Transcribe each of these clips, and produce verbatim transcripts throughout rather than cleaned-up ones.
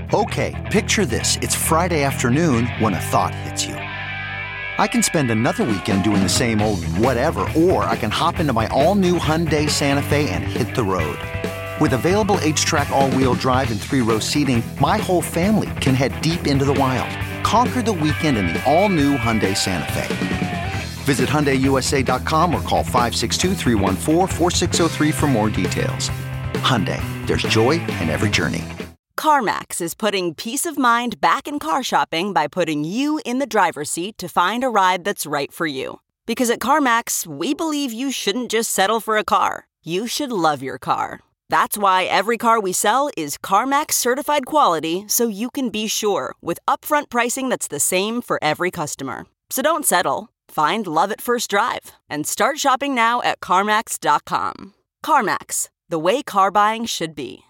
Okay, picture this. It's Friday afternoon when a thought hits you. I can spend another weekend doing the same old whatever, or I can hop into my all-new Hyundai Santa Fe and hit the road. With available H-Track all-wheel drive and three-row seating, my whole family can head deep into the wild. Conquer the weekend in the all-new Hyundai Santa Fe. Visit Hyundai U S A dot com or call five six two, three one four, four six zero three for more details. Hyundai, there's joy in every journey. CarMax is putting peace of mind back in car shopping by putting you in the driver's seat to find a ride that's right for you. Because at CarMax, we believe you shouldn't just settle for a car. You should love your car. That's why every car we sell is CarMax certified quality, so you can be sure with upfront pricing that's the same for every customer. So don't settle. Find love at first drive and start shopping now at CarMax dot com. CarMax, the way car buying should be.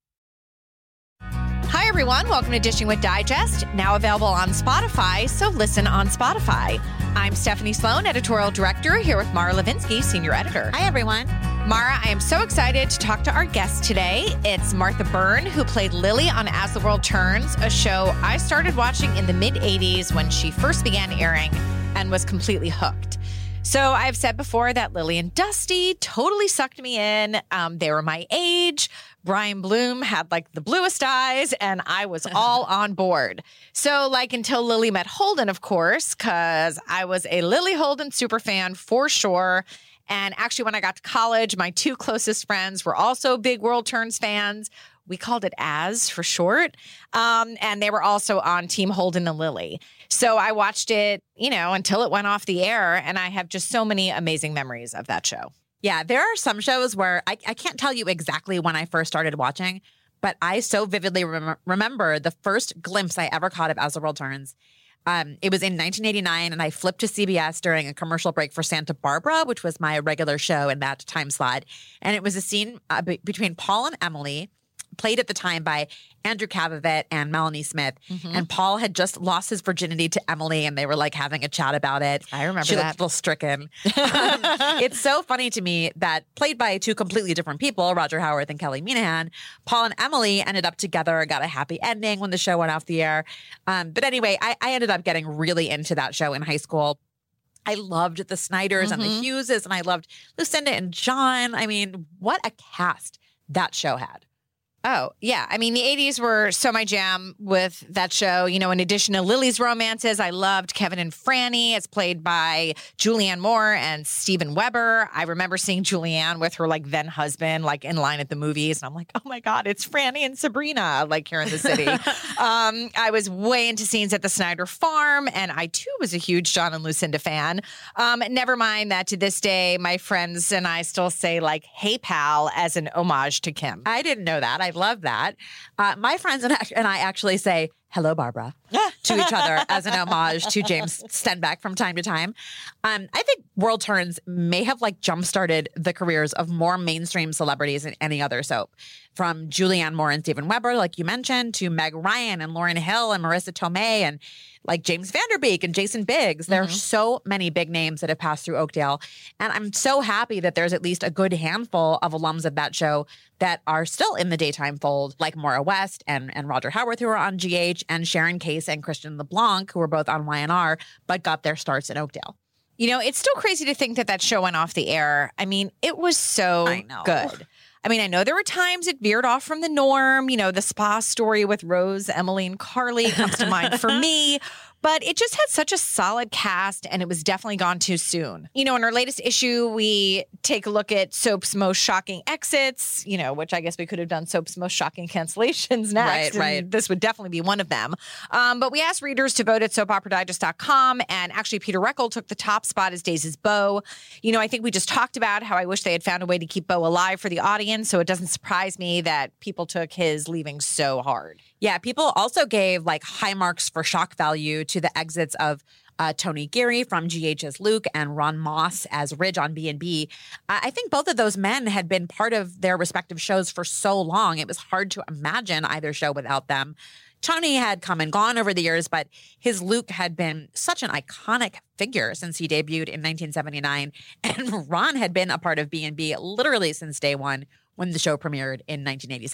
Hi, everyone. Welcome to Dishing with Digest, now available on Spotify, so listen on Spotify. I'm Stephanie Sloan, editorial director, here with Mara Levinsky, senior editor. Hi, everyone. Mara, I am so excited to talk to our guest today. It's Martha Byrne, who played Lily on As the World Turns, a show I started watching in the mid-eighties when she first began airing and was completely hooked. So I've said before that Lily and Dusty totally sucked me in. Um, they were my age. Brian Bloom had like the bluest eyes, and I was all on board. So like until Lily met Holden, of course, because I was a Lily Holden superfan for sure. And actually, when I got to college, my two closest friends were also big World Turns fans. We called it As for short. Um, and they were also on Team Holden and Lily. So I watched it, you know, until it went off the air. And I have just so many amazing memories of that show. Yeah, there are some shows where I, I can't tell you exactly when I first started watching, but I so vividly rem- remember the first glimpse I ever caught of As the World Turns. Um, it was in nineteen eighty-nine, and I flipped to C B S during a commercial break for Santa Barbara, which was my regular show in that time slot. And it was a scene uh, be- between Paul and Emily, played at the time by Andrew Cavavit and Melanie Smith. Mm-hmm. And Paul had just lost his virginity to Emily, and they were like having a chat about it. I remember she that. Looked a little stricken. um, it's so funny to me that played by two completely different people, Roger Howarth and Kelly Minahan, Paul and Emily ended up together, got a happy ending when the show went off the air. Um, but anyway, I, I ended up getting really into that show in high school. I loved the Snyders mm-hmm. and the Hugheses, and I loved Lucinda and John. I mean, what a cast that show had. Oh, yeah. I mean, the eighties were so my jam with that show. You know, in addition to Lily's romances, I loved Kevin and Franny, as played by Julianne Moore and Steven Weber. I remember seeing Julianne with her, like, then husband, like, in line at the movies. And I'm like, oh, my God, it's Franny and Sabrina, like, here in the city. um, I was way into scenes at the Snyder farm. And I, too, was a huge John and Lucinda fan. Um, never mind that to this day, my friends and I still say, like, hey, pal, as an homage to Kim. I didn't know that. I love that. Uh, my friends and I, and I actually say, hello, Barbara, to each other as an homage to James Stenbeck from time to time. Um, I think World Turns may have like jump-started the careers of more mainstream celebrities than any other soap. From Julianne Moore and Steven Weber, like you mentioned, to Meg Ryan and Lauryn Hill and Marissa Tomei and like James Van Der Beek and Jason Biggs. There mm-hmm. are so many big names that have passed through Oakdale. And I'm so happy that there's at least a good handful of alums of that show that are still in the daytime fold, like Maura West and, and Roger Howarth, who are on G H, and Sharon Case and Christian LeBlanc, who were both on Y N R, but got their starts in Oakdale. You know, it's still crazy to think that that show went off the air. I mean, it was so I know. good. I mean, I know there were times it veered off from the norm. You know, the spa story with Rose, Emily, and Carly comes to mind for me. But it just had such a solid cast, and it was definitely gone too soon. You know, in our latest issue, we take a look at Soap's most shocking exits, you know, which I guess we could have done Soap's most shocking cancellations next. Right, right. This would definitely be one of them. Um, but we asked readers to vote at soap opera digest dot com, and actually Peter Reckell took the top spot as Days' Beau. You know, I think we just talked about how I wish they had found a way to keep Beau alive for the audience, so it doesn't surprise me that people took his leaving so hard. Yeah, people also gave like high marks for shock value to the exits of uh, Tony Geary from G H as Luke and Ron Moss as Ridge on B and B. Uh, I think both of those men had been part of their respective shows for so long. It was hard to imagine either show without them. Tony had come and gone over the years, but his Luke had been such an iconic figure since he debuted in nineteen seventy-nine. And Ron had been a part of B and B literally since day one when the show premiered in nineteen eighty-seven.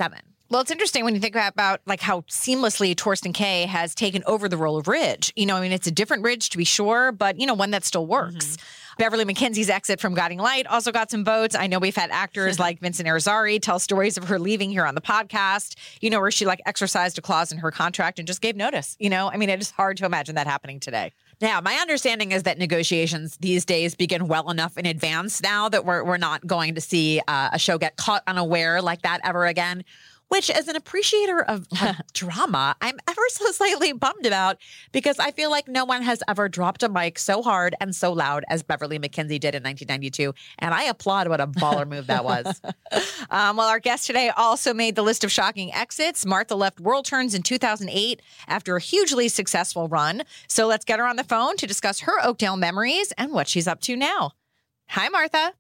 Well, it's interesting when you think about like how seamlessly Torsten Kaye has taken over the role of Ridge. You know, I mean, it's a different Ridge to be sure, but, you know, one that still works. Mm-hmm. Beverly McKenzie's exit from Guiding Light also got some votes. I know we've had actors like Vincent Irizarry tell stories of her leaving here on the podcast, you know, where she like exercised a clause in her contract and just gave notice. You know, I mean, it is hard to imagine that happening today. Now, my understanding is that negotiations these days begin well enough in advance now that we're, we're not going to see uh, a show get caught unaware like that ever again. Which, as an appreciator of, of drama, I'm ever so slightly bummed about because I feel like no one has ever dropped a mic so hard and so loud as Beverly McKenzie did in nineteen ninety-two. And I applaud what a baller move that was. um, well, our guest today also made the list of shocking exits. Martha left World Turns in two thousand eight after a hugely successful run. So let's get her on the phone to discuss her Oakdale memories and what she's up to now. Hi, Martha.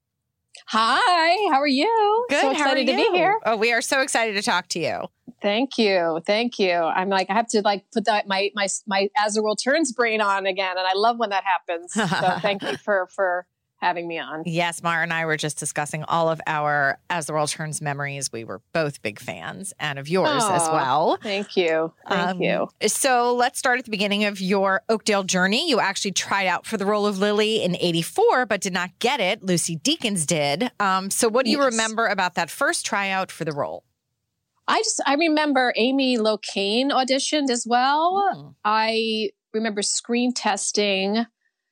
Hi, how are you? Good. So excited how are you? to be here. Oh, we are so excited to talk to you. Thank you. Thank you. I'm like, I have to like put that my my my As the World Turns brain on again. And I love when that happens. So thank you for for having me on. Yes, Mara and I were just discussing all of our As the World Turns memories. We were both big fans and of yours Aww, as well. Thank you. Thank um, you. So let's start at the beginning of your Oakdale journey. You actually tried out for the role of Lily in eighty-four, but did not get it. Lucy Deakins did. Um, so what do you yes. remember about that first tryout for the role? I just, I remember Amy Locane auditioned as well. Mm. I remember screen testing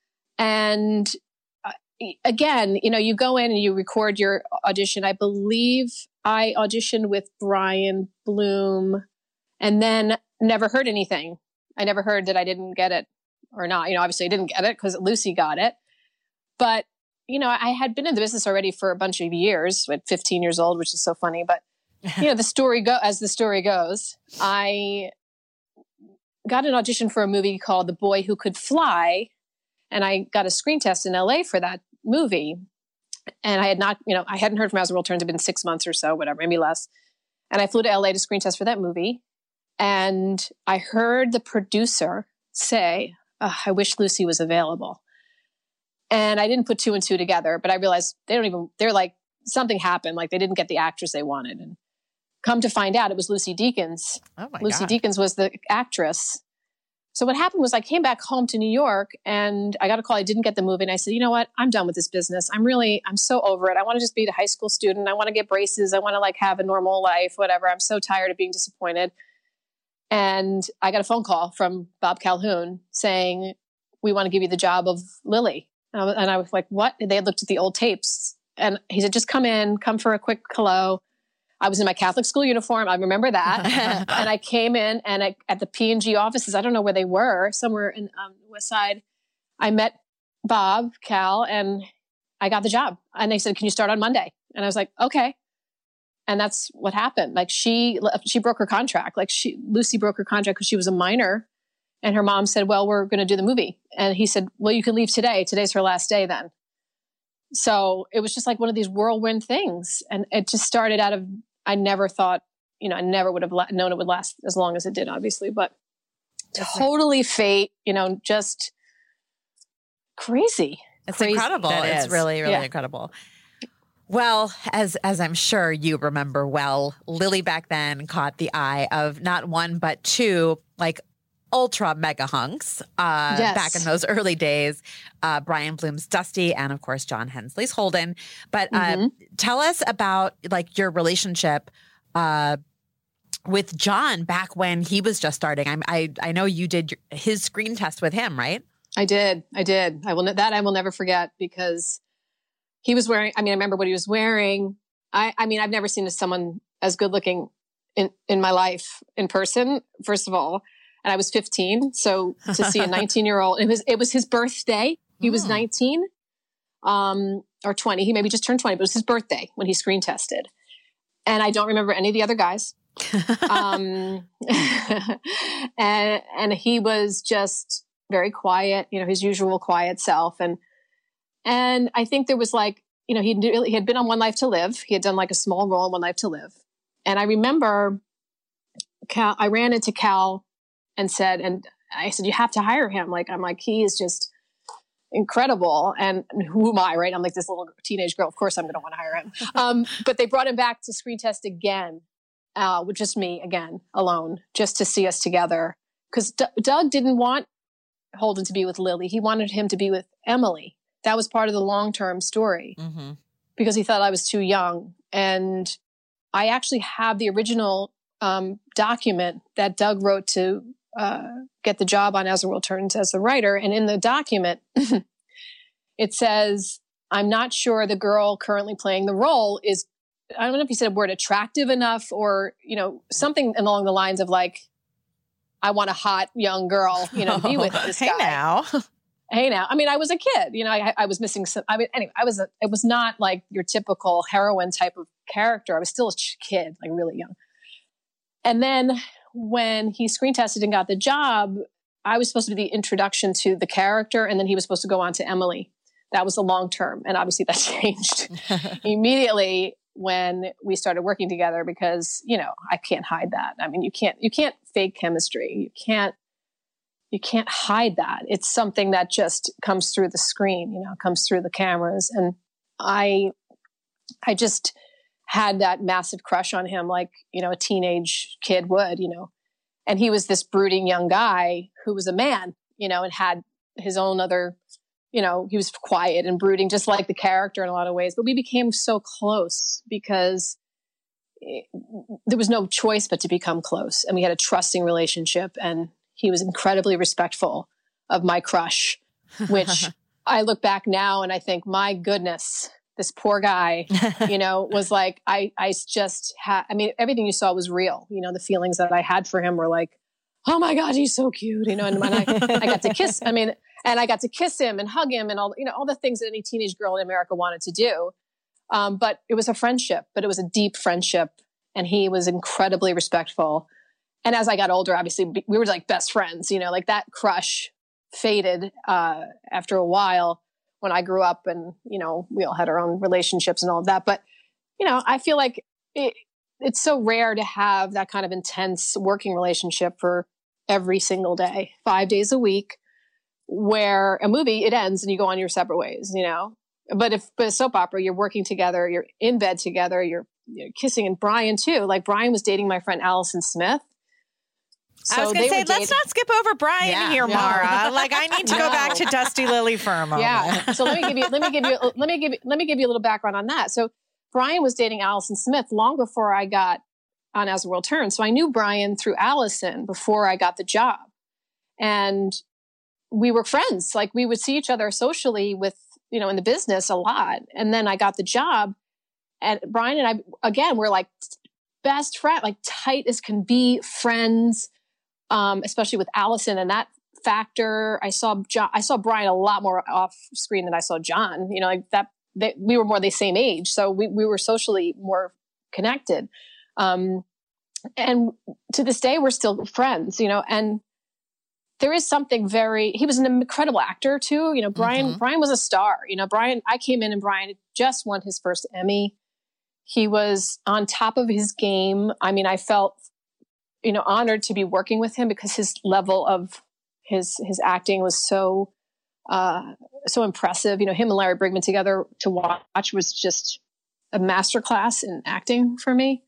and again, you know, you go in and you record your audition. I believe I auditioned with Brian Bloom and then never heard anything. I never heard that I didn't get it or not. You know, obviously I didn't get it because Lucy got it. But, you know, I had been in the business already for a bunch of years, at fifteen years old, which is so funny. But, you know, the story go as the story goes, I got an audition for a movie called The Boy Who Could Fly. And I got a screen test in L A for that movie. And I had not, you know, I hadn't heard from As the World Turns. It'd been six months or so, whatever, maybe less. And I flew to L A to screen test for that movie. And I heard the producer say, oh, I wish Lucy was available. And I didn't put two and two together, but I realized they don't even, they're like, something happened. Like they didn't get the actress they wanted. And come to find out, it was Lucy Deakins. Oh my Lucy God. Deakins was the actress. So what happened was I came back home to New York and I got a call. I didn't get the movie. And I said, you know what? I'm done with this business. I'm really, I'm so over it. I want to just be a high school student. I want to get braces. I want to like have a normal life, whatever. I'm so tired of being disappointed. And I got a phone call from Bob Calhoun saying, we want to give you the job of Lily. And I was, and I was like, what? And they had looked at the old tapes. And he said, just come in, come for a quick hello. I was in my Catholic school uniform. I remember that. And I came in and I, at the P and G offices, I don't know where they were, somewhere in um, West Side. I met Bob, Cal, and I got the job. And they said, can you start on Monday? And I was like, okay. And that's what happened. Like she, she broke her contract. Like she, Lucy broke her contract because she was a minor. And her mom said, well, we're going to do the movie. And he said, well, you can leave today. Today's her last day then. So it was just like one of these whirlwind things. And it just started out of, I never thought, you know, I never would have la- known it would last as long as it did, obviously, but totally fate, you know, just crazy. It's crazy. incredible. That it's is. really, really Yeah. incredible. Well, as as I'm sure you remember well, Lily back then caught the eye of not one, but two, like ultra mega hunks uh, Yes. back in those early days. Uh, Brian Bloom's Dusty and, of course, John Hensley's Holden. But uh, Mhm. tell us about like your relationship uh, with John back when he was just starting. I'm, I I know you did your, his screen test with him, right? I did. I did. I will, ne- that I will never forget because he was wearing, I mean, I remember what he was wearing. I, I mean, I've never seen someone as good looking in, in my life in person, first of all. And I was fifteen. So to see a nineteen year old, it was, it was his birthday. He was Oh. nineteen, um, or twenty. He maybe just turned twenty, but it was his birthday when he screen tested. And I don't remember any of the other guys. um, and, and he was just very quiet, you know, his usual quiet self. And, and I think there was like, you know, he he had been on One Life to Live. He had done like a small role in One Life to Live. And I remember Cal, I ran into Cal and said, and I said, you have to hire him. Like, I'm like, he is just incredible. And who am I, right? I'm like this little teenage girl. Of course I'm going to want to hire him. Um, but they brought him back to screen test again. uh, with just me again, alone, just to see us together. Because D- Doug didn't want Holden to be with Lily. He wanted him to be with Emily. That was part of the long-term story Mm-hmm. because he thought I was too young. And I actually have the original um, document that Doug wrote to uh, get the job on As the World Turns as the writer. And in the document, it says, I'm not sure the girl currently playing the role is, I don't know if he said a word, attractive enough, or, you know, something along the lines of like, I want a hot young girl, you know, to be with this hey guy. now. Hey now. I mean, I was a kid, you know, I, I was missing some, I mean, anyway, I was, a, it was not like your typical heroine type of character. I was still a kid, like really young. And then when he screen tested and got the job, I was supposed to be the introduction to the character. And then he was supposed to go on to Emily. That was the long term. And obviously that changed immediately when we started working together, because, you know, I can't hide that. I mean, you can't, you can't fake chemistry. You can't, you can't hide that. It's something that just comes through the screen, you know, comes through the cameras. And I, I just had that massive crush on him, like, you know, a teenage kid would, you know, and he was this brooding young guy who was a man, you know, and had his own other, you know, he was quiet and brooding, just like the character in a lot of ways. But we became so close because it, there was no choice but to become close. And we had a trusting relationship. And he was incredibly respectful of my crush, which I look back now and I think, my goodness, this poor guy, you know, was like, I, I just had, I mean, everything you saw was real. You know, the feelings that I had for him were like, oh my God, he's so cute. You know, and when I, I got to kiss, I mean, and I got to kiss him and hug him and all, you know, all the things that any teenage girl in America wanted to do. Um, but it was a friendship, but it was a deep friendship. And he was incredibly respectful. And as I got older, obviously we were like best friends, you know, like that crush faded uh, after a while when I grew up, and, you know, we all had our own relationships and all of that. But, you know, I feel like it, it's so rare to have that kind of intense working relationship for every single day, five days a week, where a movie, it ends and you go on your separate ways, you know. But if but a soap opera, you're working together, you're in bed together, you're, you're kissing. And Brian too, like Brian was dating my friend Allison Smith. So I was going to say, let's not skip over Brian yeah, here, yeah. Mara. Like, I need to No. go back to Dusty Lily for a moment. Yeah. So let me give you, let me give you, let me give you, let me give you a little background on that. So Brian was dating Allison Smith long before I got on As the World Turns. So I knew Brian through Allison before I got the job, and we were friends. Like, we would see each other socially with, you know, in the business a lot. And then I got the job, and Brian and I, again, we're like best friend, like tight as can be friends. Um, especially with Allison and that factor. I saw John, I saw Brian a lot more off screen than I saw John, you know, like that, they, we were more the same age. So we, we were socially more connected. Um, and to this day, we're still friends, you know, and there is something very, he was an incredible actor too. You know, Brian, mm-hmm. Brian was a star, you know, Brian, I came in and Brian had just won his first Emmy. He was on top of his game. I mean, I felt, you know, honored to be working with him because his level of his, his acting was so, uh, so impressive. You know, him and Larry Brigman together to watch was just a masterclass in acting for me.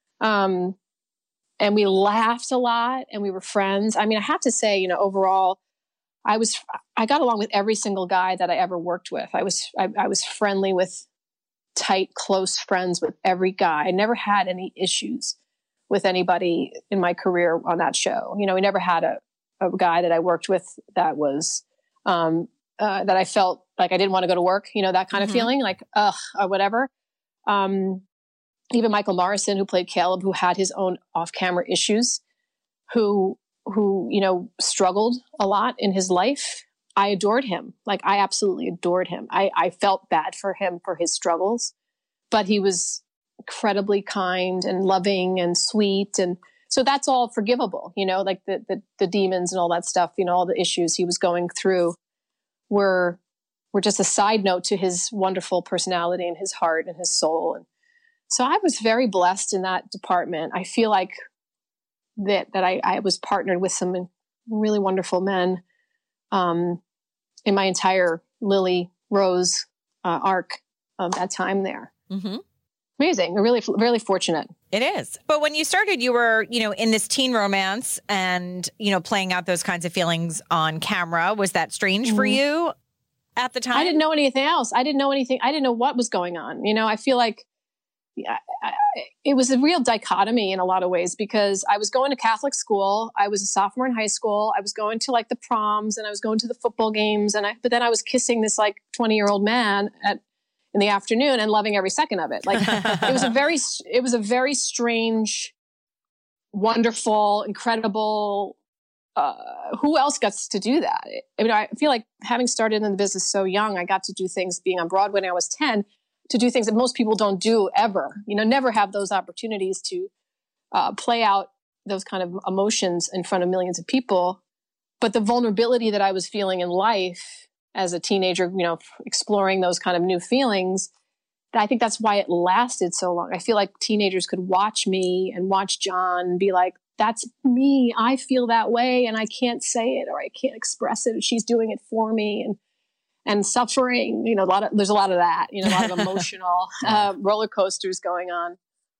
Um, and we laughed a lot and we were friends. I mean, I have to say, you know, overall, I was, I got along with every single guy that I ever worked with. I was, I, I was friendly with, tight, close friends with every guy. I never had any issues with anybody in my career on that show. You know, we never had a, a guy that I worked with that was, um, uh, that I felt like I didn't want to go to work, you know, that kind mm-hmm. of feeling, like, ugh, or whatever. Um, even Michael Morrison, who played Caleb, who had his own off-camera issues, who, who, you know, struggled a lot in his life. I adored him. Like, I absolutely adored him. I, I felt bad for him for his struggles, but he was incredibly kind and loving and sweet. And so that's all forgivable, you know, like the, the, the demons and all that stuff, you know, all the issues he was going through were, were just a side note to his wonderful personality and his heart and his soul. And so I was very blessed in that department. I feel like that, that I, I was partnered with some really wonderful men, um, in my entire Lily Rose, uh, arc of that time there. Mm-hmm. amazing. We're really, really fortunate. It is. But when you started, you were, you know, in this teen romance and, you know, playing out those kinds of feelings on camera. Was that strange mm-hmm. for you at the time? I didn't know anything else. I didn't know anything. I didn't know what was going on. You know, I feel like yeah, I, it was a real dichotomy in a lot of ways because I was going to Catholic school. I was a sophomore in high school. I was going to like the proms and I was going to the football games. And I, but then I was kissing this like twenty year old man at, in the afternoon and loving every second of it. Like it was a very, it was a very strange, wonderful, incredible, uh, who else gets to do that? I mean, I feel like having started in the business so young, I got to do things being on Broadway when I was ten, to do things that most people don't do ever, you know, never have those opportunities to uh, play out those kind of emotions in front of millions of people. But the vulnerability that I was feeling in life as a teenager, you know, exploring those kind of new feelings, I think that's why it lasted so long. I feel like teenagers could watch me and watch John and be like, that's me. I feel that way and I can't say it or I can't express it. She's doing it for me. And And suffering, you know, a lot of, there's a lot of that, you know, a lot of emotional uh, roller coasters going on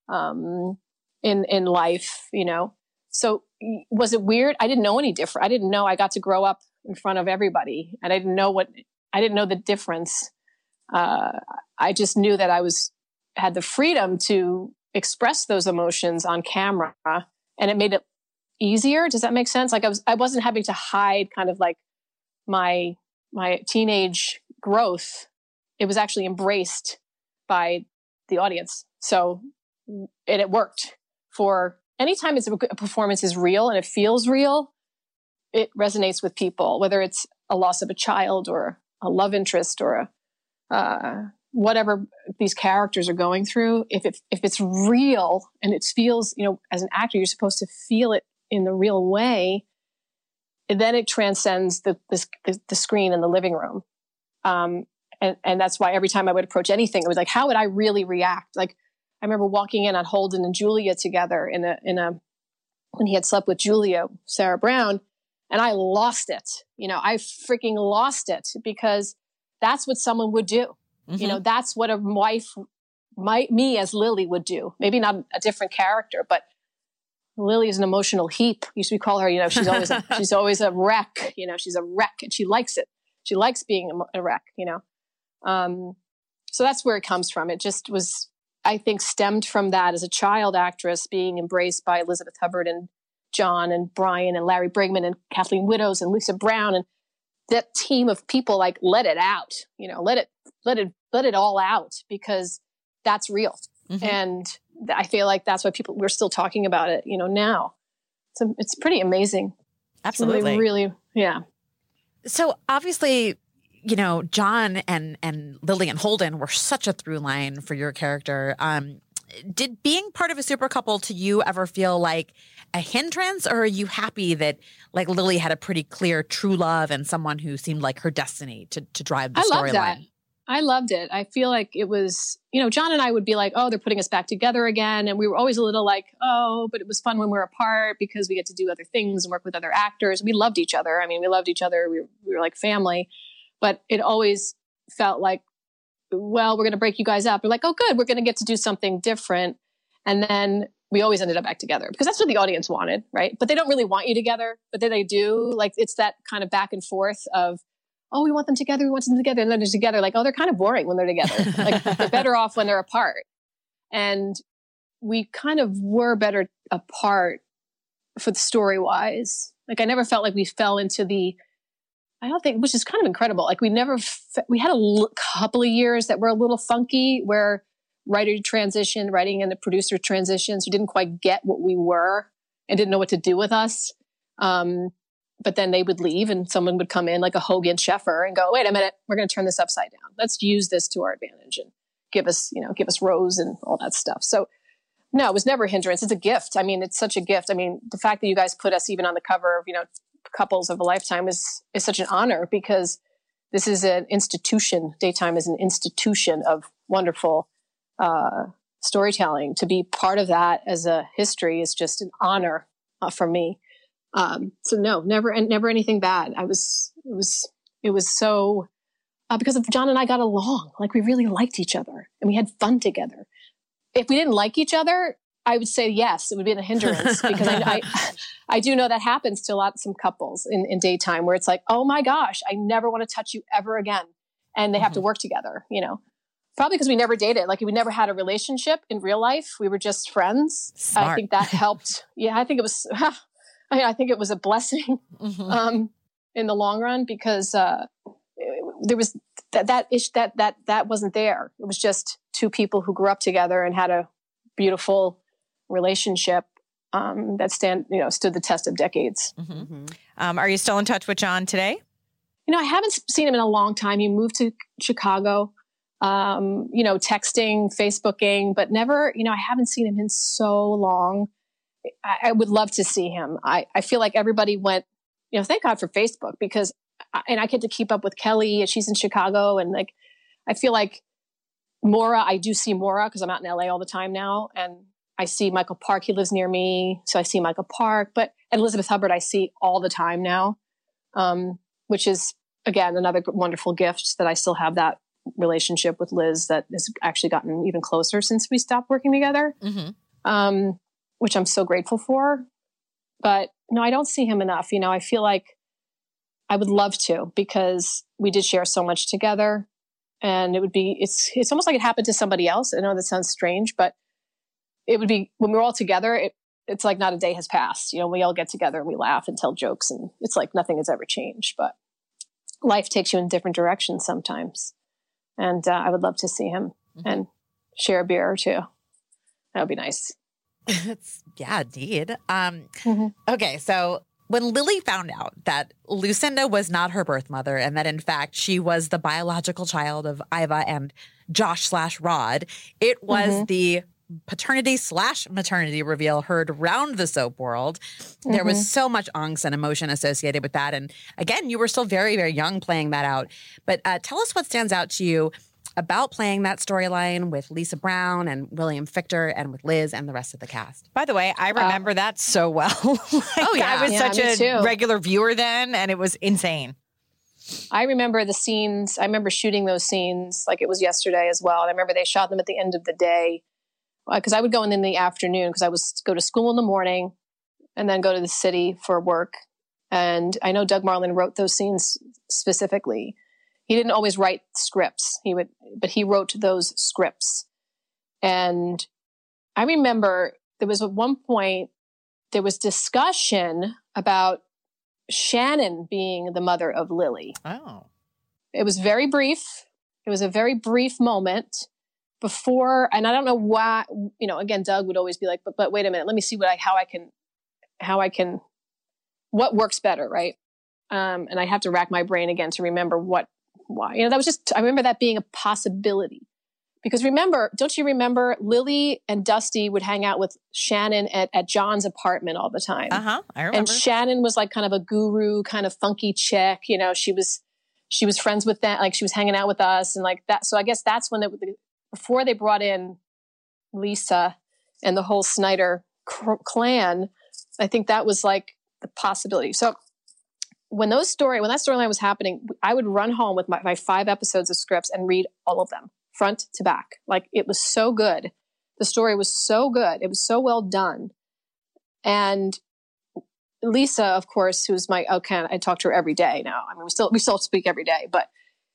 um, in in life, you know. So was it weird? I didn't know any different. I didn't know I got to grow up in front of everybody, and I didn't know what I didn't know the difference. Uh, I just knew that I was had the freedom to express those emotions on camera, and it made it easier. Does that make sense? Like I was, I wasn't having to hide, kind of like my. my teenage growth. It was actually embraced by the audience. So, and it worked for anytime it's a, a performance is real and it feels real, it resonates with people, whether it's a loss of a child or a love interest or a, uh, whatever these characters are going through. If it, if it's real and it feels, you know, as an actor, you're supposed to feel it in the real way. And then it transcends the, the the screen in the living room, um, and and that's why every time I would approach anything, it was like, how would I really react? Like I remember walking in on Holden and Julia together in a in a when he had slept with Julia, Sarah Brown, and I lost it. You know, I freaking lost it because that's what someone would do. Mm-hmm. You know, that's what a wife, my me as Lily would do. Maybe not a different character, but. Lily is an emotional heap. Used to call her, you know, she's always a, she's always a wreck. You know, she's a wreck, and she likes it. She likes being a, a wreck. You know, um, so that's where it comes from. It just was, I think, stemmed from that as a child actress being embraced by Elizabeth Hubbard and John and Brian and Larry Brigman and Kathleen Widows and Lisa Brown and that team of people. Like, let it out. You know, let it let it let it all out because that's real. Mm-hmm. And I feel like that's why people, we're still talking about it, you know, now. So it's pretty amazing. Absolutely. Really, really, yeah. So obviously, you know, John and, and Lily and Holden were such a through line for your character. Um, did being part of a super couple to you ever feel like a hindrance, or are you happy that like Lily had a pretty clear true love and someone who seemed like her destiny to, to drive the storyline? I love that. I loved it. I feel like it was, you know, John and I would be like, oh, they're putting us back together again. And we were always a little like, oh, but it was fun when we were apart because we get to do other things and work with other actors. We loved each other. I mean, we loved each other. We were, we were like family, but it always felt like, well, we're going to break you guys up. We're like, oh, good. We're going to get to do something different. And then we always ended up back together because that's what the audience wanted. Right. But they don't really want you together, but then they do. Like, it's that kind of back and forth of, oh, we want them together, we want them together, and then they're together. Like, oh, they're kind of boring when they're together. Like, they're better off when they're apart. And we kind of were better apart for the story-wise. Like, I never felt like we fell into the, I don't think, which is kind of incredible. Like, we never, we had a l- couple of years that were a little funky, where writer transition, writing and the producer transitions, who didn't quite get what we were and didn't know what to do with us. Um, But then they would leave and someone would come in like a Hogan Sheffer and go, wait a minute, we're going to turn this upside down. Let's use this to our advantage and give us, you know, give us Rose and all that stuff. So no, it was never a hindrance. It's a gift. I mean, it's such a gift. I mean, the fact that you guys put us even on the cover of, you know, Couples of a Lifetime is, is such an honor because this is an institution. Daytime is an institution of wonderful uh, storytelling. To be part of that as a history is just an honor uh, for me. Um, so no, never, and never anything bad. I was, it was, it was so, uh, because of John and I got along, like we really liked each other and we had fun together. if we didn't like each other, I would say yes, it would be a hindrance because I, I, I do know that happens to a lot, some couples in, in daytime where it's like, oh my gosh, I never want to touch you ever again. And they have mm-hmm. to work together, you know, probably because we never dated. Like we never had a relationship in real life. We were just friends. Smart. I think that helped. Yeah. I think it was, I, mean, I think it was a blessing mm-hmm. um, in the long run because uh, there was that, that ish, that, that, that wasn't there. It was just two people who grew up together and had a beautiful relationship um, that stand, you know, stood the test of decades. Mm-hmm. Um, are you still in touch with John today? You know, I haven't seen him in a long time. He moved to Chicago, um, you know, texting, Facebooking, but never, you know, I haven't seen him in so long. I, I would love to see him. I, I feel like everybody went, you know, thank God for Facebook because, I, and I get to keep up with Kelly and she's in Chicago. And like, I feel like Maura, I do see Maura because I'm out in L A all the time now. And I see Michael Park. He lives near me. So I see Michael Park, but and Elizabeth Hubbard, I see all the time now, um, which is, again, another wonderful gift that I still have that relationship with Liz that has actually gotten even closer since we stopped working together, mm-hmm. um, which I'm so grateful for. But no, I don't see him enough. You know, I feel like I would love to because we did share so much together and it would be, it's, it's almost like it happened to somebody else. I know that sounds strange, but it would be when we're all together, it, it's like not a day has passed. You know, we all get together and we laugh and tell jokes and it's like nothing has ever changed, but life takes you in different directions sometimes. And uh, I would love to see him mm-hmm. and share a beer or two. That would be nice. It's, yeah, indeed. Um, mm-hmm. Okay, so when Lily found out that Lucinda was not her birth mother and that, in fact, she was the biological child of Iva and Josh slash Rod, it was mm-hmm. the paternity slash maternity reveal heard around the soap world. Mm-hmm. There was so much angst and emotion associated with that. And again, you were still very, very young playing that out. But uh, tell us what stands out to you about playing that storyline with Lisa Brown and William Fichtner and with Liz and the rest of the cast. By the way, I remember uh, that so well. like, oh, yeah. I was yeah, such a too. regular viewer then, and it was insane. I remember the scenes. I remember shooting those scenes like it was yesterday as well. And I remember they shot them at the end of the day. Because I would go in in the afternoon because I was go to school in the morning and then go to the city for work. And I know Doug Marland wrote those scenes specifically. He didn't always write scripts. He would, but he wrote those scripts. And I remember there was at one point there was discussion about Shannon being the mother of Lily. Oh, it was very brief. It was a very brief moment. Before, and I don't know why, you know, again, Doug would always be like, but, but wait a minute, let me see what I, how I can, how I can, what works better. Right. Um, and I have to rack my brain again to remember what, why, you know, that was just, I remember that being a possibility because remember, don't you remember Lily and Dusty would hang out with Shannon at, at John's apartment all the time. Uh-huh. I remember. And Shannon was like kind of a guru, kind of funky chick, you know, she was, she was friends with that. Like she was hanging out with us and like that. So I guess that's when it the, before they brought in Lisa and the whole Snyder cr- clan, I think that was like the possibility. So when those story, when that storyline was happening, I would run home with my, my five episodes of scripts and read all of them front to back. Like it was so good. The story was so good. It was so well done. And Lisa, of course, who's my, okay, I talk to her every day now. I mean, we still, we still speak every day, but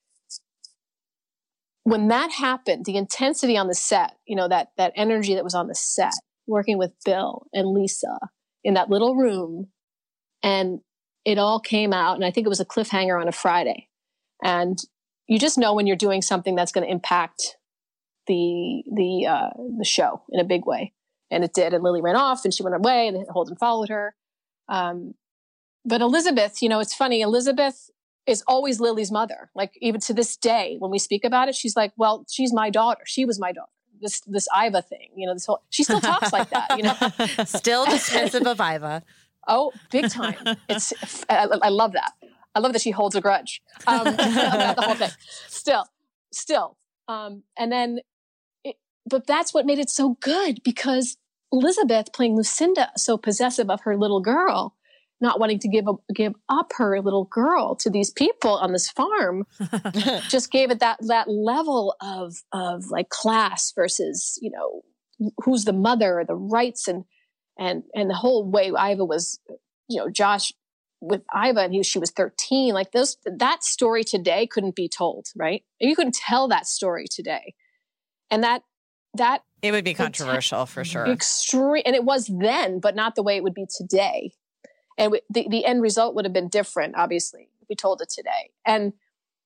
when that happened, the intensity on the set, you know, that that energy that was on the set, working with Bill and Lisa in that little room, and it all came out, and I think it was a cliffhanger on a Friday. And you just know when you're doing something that's going to impact the the uh, the show in a big way. And it did. And Lily ran off, and she went away, and Holden followed her. Um, but Elizabeth, you know, it's funny. Elizabeth is always Lily's mother. Like even to this day, when we speak about it, she's like, well, she's my daughter. She was my daughter. This, this Iva thing, you know, this whole, she still talks like that, you know, still dismissive of Iva. Oh, big time. It's, I, I love that. I love that she holds a grudge um, about the whole thing. Still, still. Um, and then, it, but that's what made it so good because Elizabeth playing Lucinda, so possessive of her little girl, not wanting to give up, give up her little girl to these people on this farm, just gave it that that level of of like class versus, you know, who's the mother, the rights, and and and the whole way Iva was, you know, Josh with Iva, and he she was thirteen. Like those, that story today couldn't be told, right? You couldn't tell that story today, and that that it would be controversial for sure. Extreme, and it was then, but not the way it would be today. And w- the the end result would have been different, obviously, if we told it today. And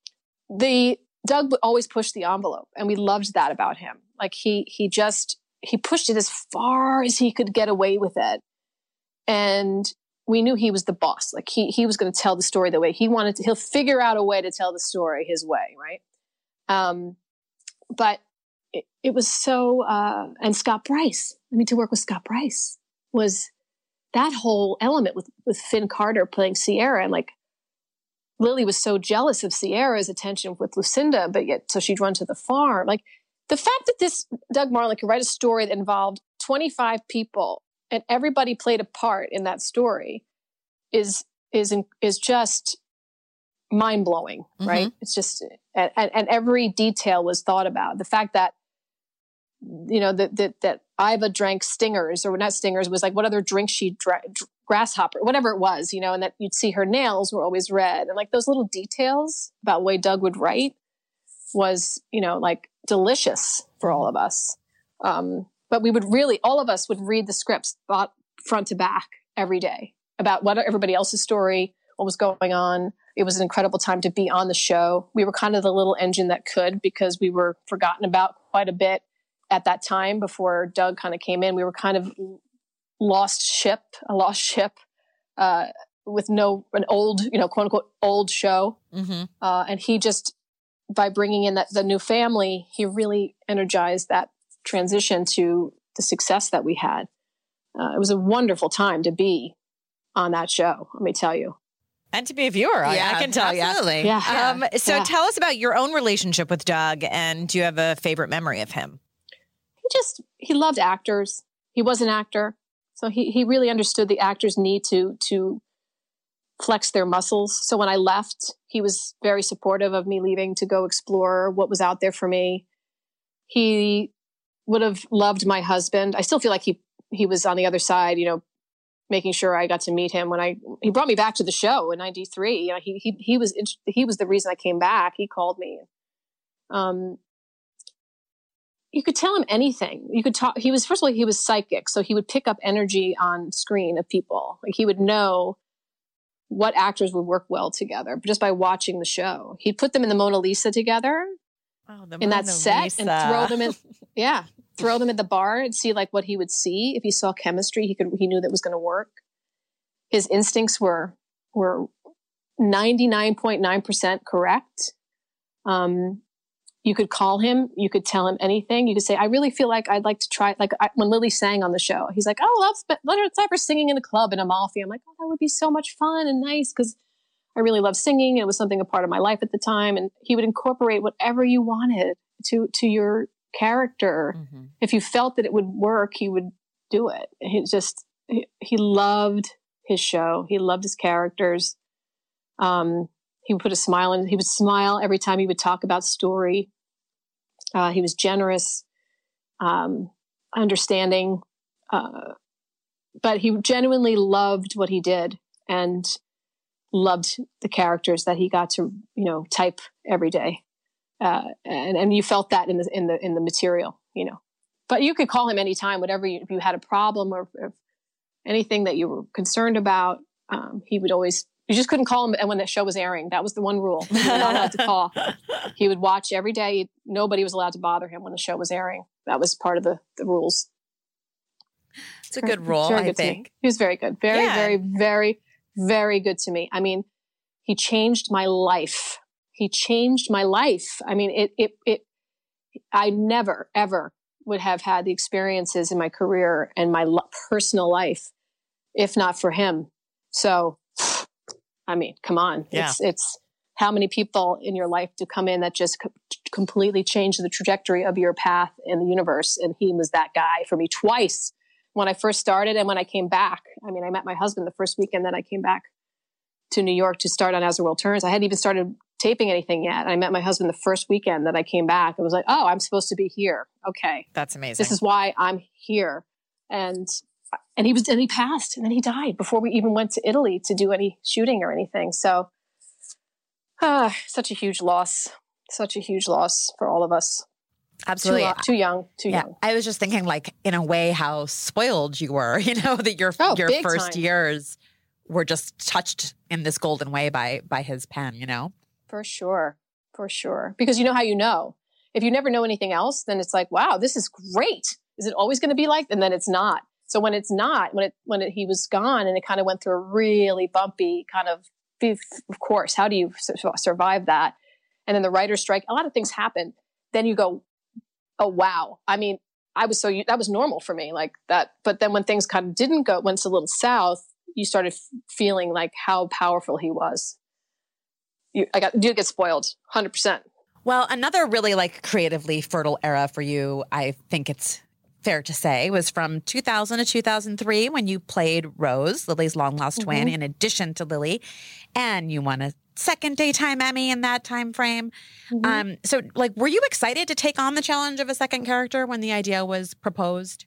the Doug would always push the envelope, and we loved that about him. Like he he just he pushed it as far as he could get away with it, and we knew he was the boss. Like he he was going to tell the story the way he wanted to. He'll figure out a way to tell the story his way, right? Um, but it, it was so. Uh, and Scott Bryce. I mean, to work with Scott Bryce was that whole element with with Finn Carter playing Sierra, and like Lily was so jealous of Sierra's attention with Lucinda, but yet so she'd run to the farm. Like the fact that this Doug Marland could write a story that involved twenty-five people and everybody played a part in that story is is is just mind blowing, mm-hmm. right? It's just and, and every detail was thought about. The fact that you know that that that Iva drank Stingers or not Stingers was like what other drink she drank. Grasshopper, whatever it was, you know, and that you'd see her nails were always red. And like those little details about the way Doug would write was, you know, like delicious for all of us. Um, but we would really, all of us would read the scripts front to back every day about what everybody else's story, what was going on. It was an incredible time to be on the show. We were kind of the little engine that could because we were forgotten about quite a bit at that time before Doug kind of came in. We were kind of lost ship, a lost ship, uh, with no, an old, you know, quote unquote, old show. Mm-hmm. Uh, and he just, by bringing in that, the new family, he really energized that transition to the success that we had. Uh, it was a wonderful time to be on that show. Let me tell you. And to be a viewer, yeah, I, I can tell you. Absolutely. Yeah. Um, so yeah. tell us about your own relationship with Doug, and do you have a favorite memory of him? He just, he loved actors. He was an actor. So he, he really understood the actors' need to to flex their muscles. So when I left, he was very supportive of me leaving to go explore what was out there for me. He would have loved my husband. I still feel like he he was on the other side, you know, making sure I got to meet him when I he brought me back to the show in ninety-three. You know, he he he was he was the reason I came back. He called me. Um. You could tell him anything. You could talk. He was, first of all, he was psychic. So he would pick up energy on screen of people. Like he would know what actors would work well together just by watching the show. He'd put them in the Mona Lisa together oh, the in Mona that set Lisa. and throw them in. Yeah. Throw them at the bar and see like what he would see. If he saw chemistry, he could, he knew that was going to work. His instincts were, were ninety-nine point nine percent correct. Um, You could call him. You could tell him anything. You could say, I really feel like I'd like to try, like I, when Lily sang on the show, he's like, oh, let's, let's have her singing in a club in Amalfi. I'm like, oh, that would be so much fun and nice because I really love singing. It was something a part of my life at the time. And he would incorporate whatever you wanted to, to your character. Mm-hmm. If you felt that it would work, he would do it. He just, he, he loved his show. He loved his characters. Um, He would put a smile on. He would smile every time he would talk about story. Uh, he was generous, um, understanding, uh, but he genuinely loved what he did and loved the characters that he got to, you know, type every day. Uh, and and you felt that in the in the in the material, you know. But you could call him anytime, whatever you, if you had a problem or if anything that you were concerned about. Um, he would always. You just couldn't call him and when the show was airing. That was the one rule. You were not allowed to call. He would watch every day. Nobody was allowed to bother him when the show was airing. That was part of the, the rules. It's a good rule, I think. He was very good. Very, yeah. very, very, very good to me. I mean, he changed my life. He changed my life. I mean, it, it, it, I never, ever would have had the experiences in my career and my lo- personal life if not for him. So, I mean, come on. Yeah. It's, it's how many people in your life do come in that just co- completely change the trajectory of your path in the universe. And he was that guy for me twice when I first started and when I came back. I mean, I met my husband the first weekend that I came back to New York to start on As the World Turns. I hadn't even started taping anything yet. I met my husband the first weekend that I came back. I was like, oh, I'm supposed to be here. Okay. That's amazing. This is why I'm here. And and he was and he passed and then he died before we even went to Italy to do any shooting or anything. So uh, such a huge loss. Such a huge loss for all of us. Absolutely. Too, too young, too yeah. young. I was just thinking, like, in a way, how spoiled you were, you know, that your Oh, your big first time. years were just touched in this golden way by by his pen, you know? For sure. For sure. Because you know how you know. If you never know anything else, then it's like, wow, this is great. Is it always going to be like? And then it's not. So when it's not, when it when it, he was gone and it kind of went through a really bumpy kind of, of course, how do you su- survive that? And then the writer's strike, a lot of things happen. Then you go, oh, wow. I mean, I was so, that was normal for me like that. But then when things kind of didn't go, went a little south, you started f- feeling like how powerful he was. You, I got, you get spoiled one hundred percent. Well, another really like creatively fertile era for you, I think it's fair to say, was from two thousand to two thousand three when you played Rose, Lily's long lost Mm-hmm. twin, in addition to Lily, and you won a second daytime Emmy in that time frame. Mm-hmm. Um, so, like, were you excited to take on the challenge of a second character when the idea was proposed?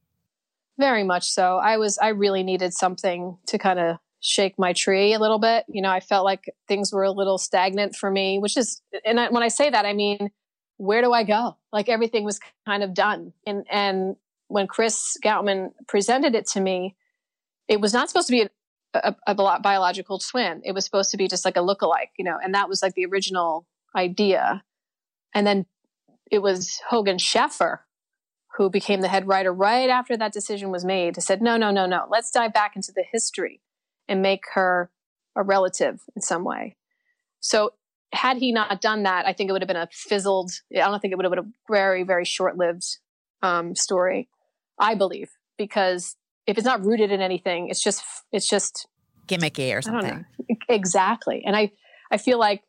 Very much so. I was, I really needed something to kind of shake my tree a little bit. You know, I felt like things were a little stagnant for me, which is, and I, when I say that, I mean, where do I go? Like everything was kind of done. And, and when Chris Goutman presented it to me, it was not supposed to be a, a, a biological twin. It was supposed to be just like a lookalike, you know, and that was like the original idea. And then it was Hogan Sheffer who became the head writer right after that decision was made, said, no, no, no, no, let's dive back into the history and make her a relative in some way. So had he not done that, I think it would have been a fizzled, I don't think it would have been a very, very short-lived um, story, I believe, because if it's not rooted in anything, it's just, it's just Gimmicky or something. I don't know. Exactly. And I, I feel like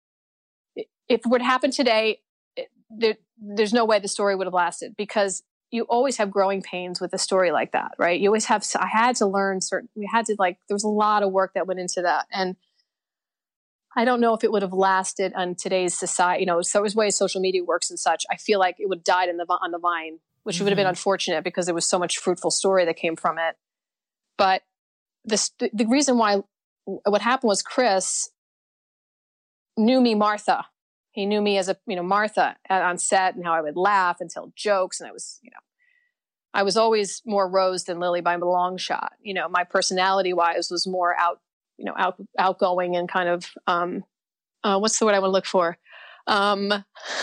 if it would happen today, it, there, there's no way the story would have lasted because you always have growing pains with a story like that, right? You always have, I had to learn certain, we had to like, there was a lot of work that went into that. And I don't know if it would have lasted on today's society, you know, so was ways social media works and such. I feel like it would have died in the, on the vine, which mm-hmm. would have been unfortunate because there was so much fruitful story that came from it. But this, the, the reason why, what happened was Chris knew me, Martha. He knew me as a, you know, Martha on set and how I would laugh and tell jokes. And I was, you know, I was always more Rose than Lily by a long shot. You know, my personality wise was more out, you know, out, outgoing and kind of, um, uh, what's the word I want to look for? Um,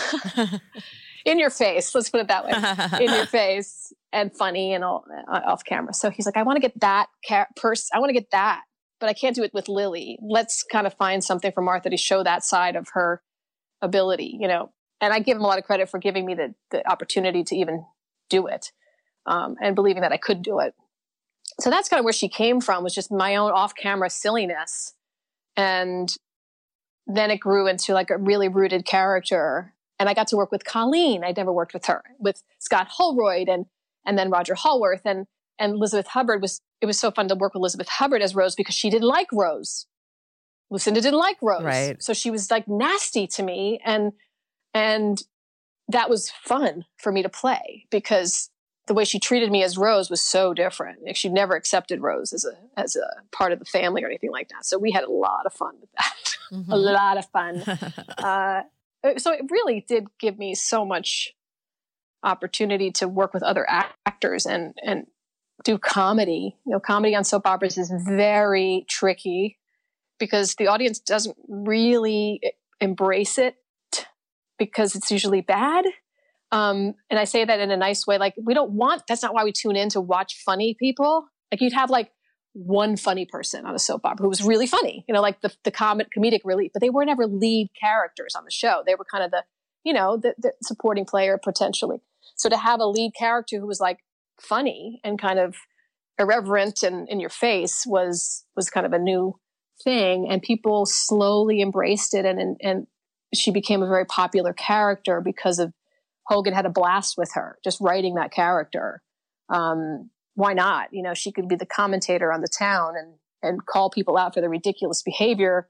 in your face. Let's put it that way. In your face and funny and all uh, off camera. So he's like, I want to get that car- person. I want to get that, but I can't do it with Lily. Let's kind of find something for Martha to show that side of her ability, you know, and I give him a lot of credit for giving me the, the opportunity to even do it um, and believing that I could do it. So that's kind of where she came from, was just my own off-camera silliness. And then it grew into like a really rooted character. And I got to work with Colleen. I'd never worked with her, with Scott Holroyd and and then Roger Hallworth and and Elizabeth Hubbard. Was it was so fun to work with Elizabeth Hubbard as Rose because she didn't like Rose. Lucinda didn't like Rose. Right. So she was like nasty to me. And, and that was fun for me to play because the way she treated me as Rose was so different. Like she never accepted Rose as a, as a part of the family or anything like that. So we had a lot of fun with that. Mm-hmm. A lot of fun. uh, so it really did give me so much opportunity to work with other act- actors and, and do comedy. You know, comedy on soap operas is very tricky, because the audience doesn't really embrace it because it's usually bad. Um, and I say that in a nice way. Like, we don't want, that's not why we tune in to watch funny people. Like, you'd have like one funny person on a soap opera who was really funny, you know, like the, the comic, comedic relief, but they were never lead characters on the show. They were kind of the, you know, the, the supporting player potentially. So to have a lead character who was like funny and kind of irreverent and in your face was, was kind of a new thing, and people slowly embraced it, and, and and she became a very popular character because of Hogan had a blast with her just writing that character. Um, why not? You know, she could be the commentator on the town and and call people out for their ridiculous behavior,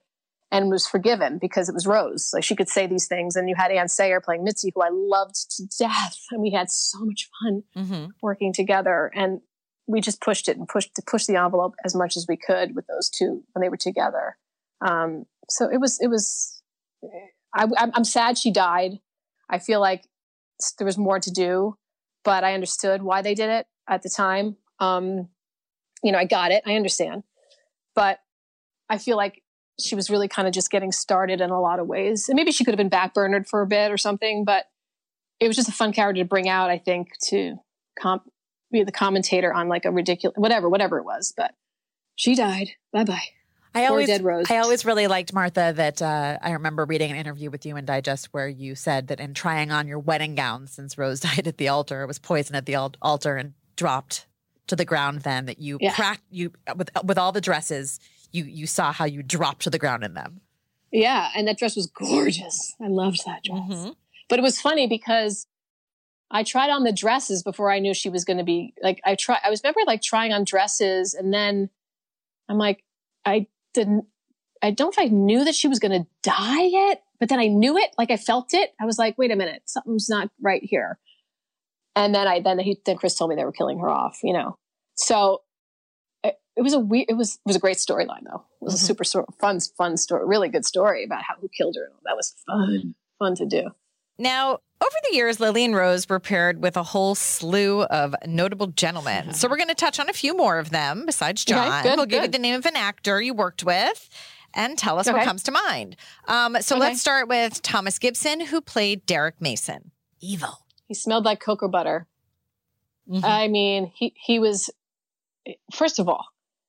and was forgiven because it was Rose. Like she could say these things. And you had Ann Sayer playing Mitzi, who I loved to death. And we had so much fun mm-hmm. working together. And we just pushed it and pushed to push the envelope as much as we could with those two when they were together. Um, so it was, it was, I, I'm sad she died. I feel like there was more to do, but I understood why they did it at the time. Um, you know, I got it. I understand. But I feel like she was really kind of just getting started in a lot of ways. And maybe she could have been backburnered for a bit or something, but it was just a fun character to bring out, I think, to comp- be the commentator on like a ridiculous, whatever, whatever it was. But she died. Bye-bye. I Poor always, dead Rose. I always really liked, Martha, that uh, I remember reading an interview with you in Digest where you said that in trying on your wedding gown, since Rose died at the altar, it was poisoned at the al- altar and dropped to the ground then, that you, yeah. pract- you with with all the dresses, you you saw how you dropped to the ground in them. Yeah, and that dress was gorgeous. I loved that dress. Mm-hmm. But it was funny because I tried on the dresses before I knew she was going to be, like, I try. I was remember like trying on dresses, and then I'm like, I didn't, I don't know if I knew that she was going to die yet, but then I knew it, like I felt it. I was like, wait a minute, something's not right here. And then I, then he, then Chris told me they were killing her off, you know? So it, it was a weird, it was, it was a great storyline though. It was mm-hmm. a super story, fun, fun story, really good story about how, who killed her. That was fun, fun to do. Now, over the years, Lily and Rose were paired with a whole slew of notable gentlemen. Yeah. So we're going to touch on a few more of them besides John. Okay, good, we'll give good. you the name of an actor you worked with and tell us okay. what comes to mind. Um, so okay. let's start with Thomas Gibson, who played Derek Mason. Evil. He smelled like cocoa butter. Mm-hmm. I mean, he, he was, first of all,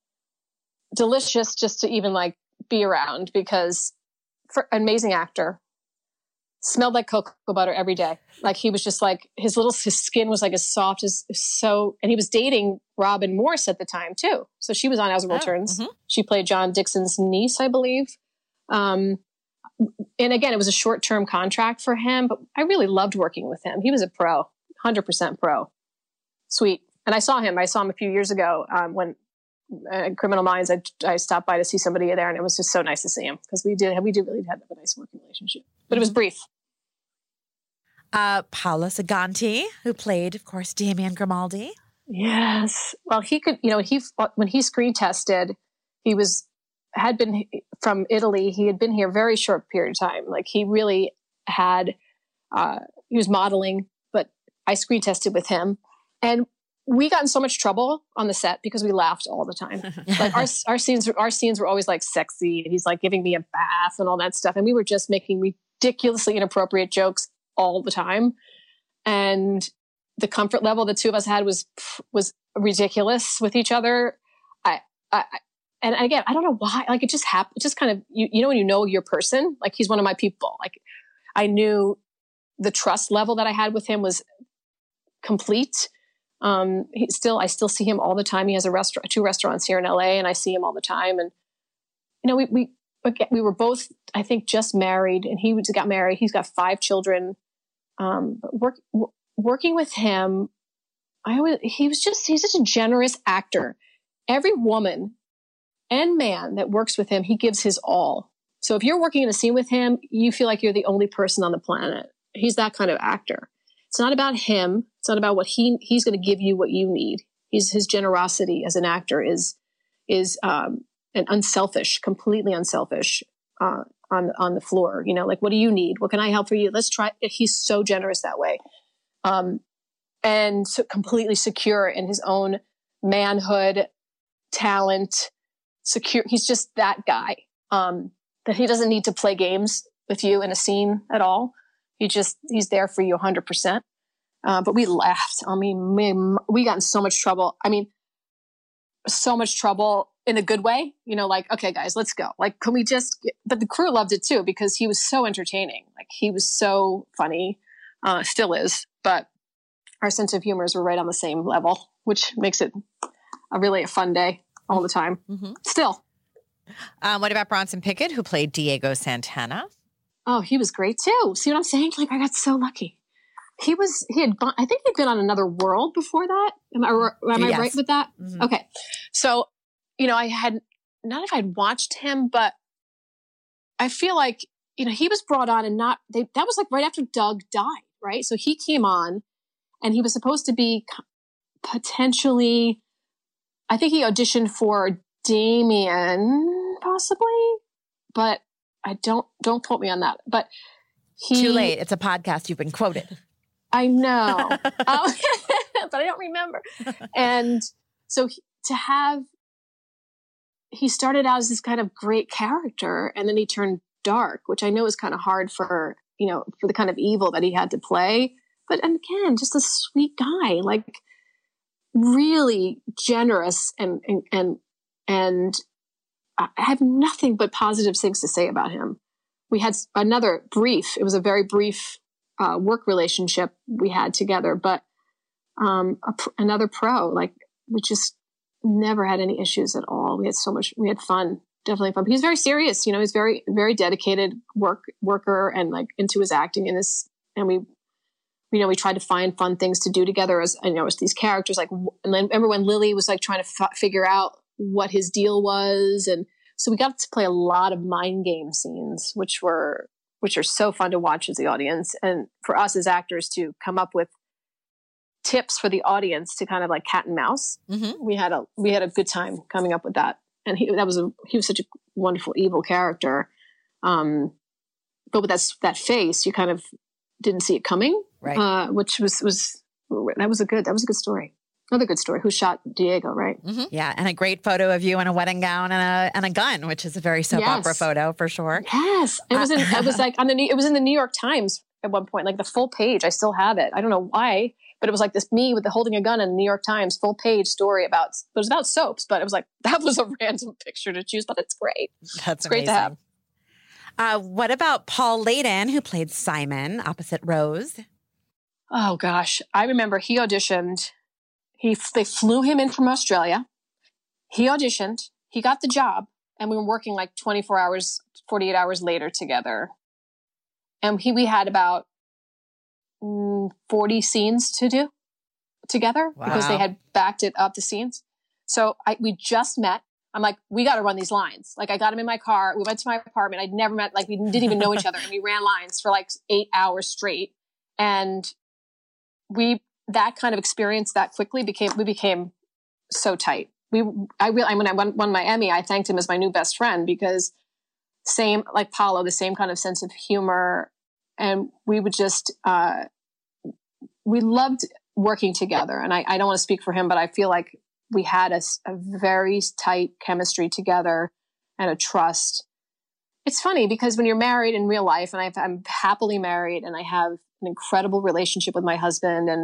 delicious just to even like be around because for amazing actor. Smelled like cocoa butter every day. Like he was just like, his little, his skin was like as soft as so, and he was dating Robin Morse at the time too. So she was on As the World Turns. Mm-hmm. She played John Dixon's niece, I believe. Um, and again, it was a short-term contract for him, but I really loved working with him. He was a pro, one hundred percent pro. Sweet. And I saw him, I saw him a few years ago um, when uh, Criminal Minds, I, I stopped by to see somebody there, and it was just so nice to see him because we did, we did really have a nice working relationship, but it was brief. Uh, Paolo Saganti, who played, of course, Damian Grimaldi. Yes. Well, he could, you know, he, when he screen tested, he was, had been from Italy. He had been here a very short period of time. Like he really had, uh, he was modeling, but I screen tested with him and we got in so much trouble on the set because we laughed all the time. Like our, our scenes, our scenes were always like sexy. And he's like giving me a bath and all that stuff. And we were just making ridiculously inappropriate jokes all the time. And the comfort level the two of us had was, was ridiculous with each other. I, I, and again, I don't know why, like it just happened. It just kind of, you, you know, when you know your person, like he's one of my people. Like I knew the trust level that I had with him was complete. Um, he still, I still see him all the time. He has a restaurant, two restaurants here in L A and I see him all the time. And, you know, we, we, again, we were both, I think, just married and he got married. He's got five children. Um, but work, w- working with him, I was, he was just, he's such a generous actor. Every woman and man that works with him, he gives his all. So if you're working in a scene with him, you feel like you're the only person on the planet. He's that kind of actor. It's not about him. It's not about what he, he's going to give you what you need. He's, his generosity as an actor is, is, um, and unselfish, completely unselfish, uh, on, on the floor, you know, like, what do you need? What can I help for you? Let's try. He's so generous that way. Um, and so completely secure in his own manhood, talent, secure. He's just that guy, um, that he doesn't need to play games with you in a scene at all. He just, he's there for you a hundred percent. Uh, but we laughed. I mean, we, we got in so much trouble. I mean, so much trouble in a good way, you know, like, okay, guys, let's go. Like, can we just, get, but the crew loved it too, because he was so entertaining. Like he was so funny, uh, still is, but our sense of humors were right on the same level, which makes it a really a fun day all the time. Mm-hmm. Still. Um, what about Bronson Pickett, who played Diego Santana? Oh, he was great too. See what I'm saying? Like I got so lucky. He was, he had, I think he'd been on Another World before that. Am I, am I yes. right with that? Mm-hmm. Okay. So, you know, I had, not if I'd watched him, but I feel like, you know, he was brought on and not, they, that was like right after Doug died, right? So he came on and he was supposed to be potentially, I think he auditioned for Damien possibly, but I don't, don't quote me on that. But he. Too late. It's a podcast. You've been quoted. I know, um, but I don't remember. And so he, to have, he started out as this kind of great character and then he turned dark, which I know is kind of hard for, you know, for the kind of evil that he had to play. But and again, just a sweet guy, like really generous and, and, and, and I have nothing but positive things to say about him. We had another brief, it was a very brief uh, work relationship we had together, but um, a, another pro, like we just never had any issues at all. We had so much, we had fun, definitely fun. But he's very serious, you know, he's very, very dedicated work worker and like into his acting and his, and we, you know, we tried to find fun things to do together as, you know, as these characters, like, and then remember when Lily was like trying to f- figure out what his deal was. And so we got to play a lot of mind game scenes, which were, which are so fun to watch as the audience. And for us as actors to come up with tips for the audience to kind of like cat and mouse. Mm-hmm. We had a, we had a good time coming up with that. And he, that was a, he was such a wonderful, evil character. Um, but with that, that face, you kind of didn't see it coming. Right. Uh, which was, was, that was a good, that was a good story. Another good story. Who shot Diego, right? Mm-hmm. Yeah. And a great photo of you in a wedding gown and a, and a gun, which is a very soap yes. opera photo for sure. Yes. It was in, it was like on the, it was in the New York Times at one point, like the full page. I still have it. I don't know why, but it was like this, me with the holding a gun in the New York Times full page story about, it was about soaps, but it was like, that was a random picture to choose, but it's great. That's it's great to have. Uh, what about Paul Layden, who played Simon opposite Rose? Oh gosh. I remember he auditioned. He, they flew him in from Australia. He auditioned, he got the job, and we were working like twenty-four hours, forty-eight hours later together. And he, we had about mm, forty scenes to do together wow. because they had backed it up the scenes. So I, we just met. I'm like, we got to run these lines. Like I got him in my car. We went to my apartment. I'd never met, like we didn't even know each other. And we ran lines for like eight hours straight. And we, that kind of experience that quickly became, we became so tight. We, I really, when I won, won my Emmy, I thanked him as my new best friend because same, like Paulo, the same kind of sense of humor. And we would just, uh, we loved working together. And I, I don't want to speak for him, but I feel like we had a, a very tight chemistry together and a trust. It's funny because when you're married in real life, and I've, I'm happily married and I have an incredible relationship with my husband, and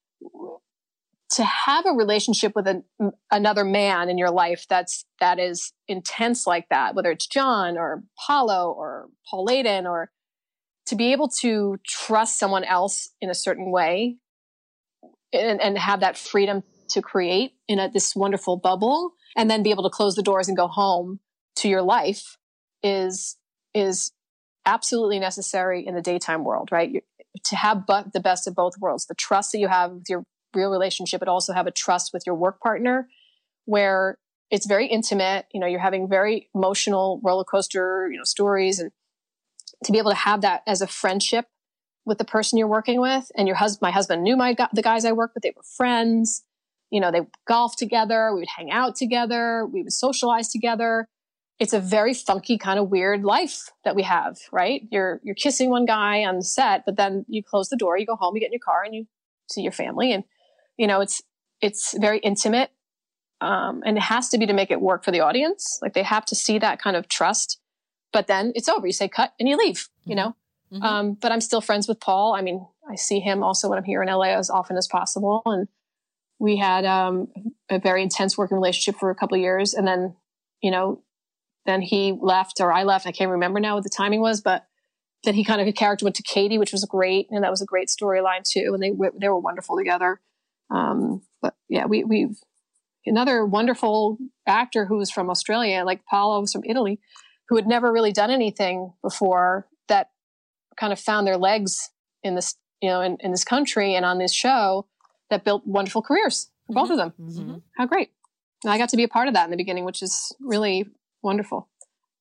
to have a relationship with an, another man in your life that's that is intense like that, whether it's John or Paulo or Paul Layden, or to be able to trust someone else in a certain way and, and have that freedom to create in a, this wonderful bubble, and then be able to close the doors and go home to your life is is absolutely necessary in the daytime world, right? You, to have but the best of both worlds, the trust that you have with your real relationship, but also have a trust with your work partner where it's very intimate. You know, you're having very emotional roller coaster, you know, stories, and to be able to have that as a friendship with the person you're working with. And your husband, my husband knew my the guys I worked with, they were friends. You know, they golfed together, we would hang out together, we would socialize together. It's a very funky kind of weird life that we have, right? You're you're kissing one guy on the set, but then you close the door, you go home, you get in your car, and you see your family. And, you know, it's it's very intimate. Um, and it has to be to make it work for the audience. Like they have to see that kind of trust. But then it's over. You say cut and you leave, you know? Mm-hmm. Um, but I'm still friends with Paul. I mean, I see him also when I'm here in L A as often as possible. And we had um, a very intense working relationship for a couple of years. And then, you know, then he left or I left. I can't remember now what the timing was, but then he kind of, a character went to Katie, which was great. And that was a great storyline too. And they, they were wonderful together. Um, but yeah, we, we've another wonderful actor who was from Australia, like Paulo was from Italy, who had never really done anything before, that kind of found their legs in this, you know, in, in this country and on this show, that built wonderful careers for both mm-hmm. of them. Mm-hmm. How great. And I got to be a part of that in the beginning, which is really wonderful.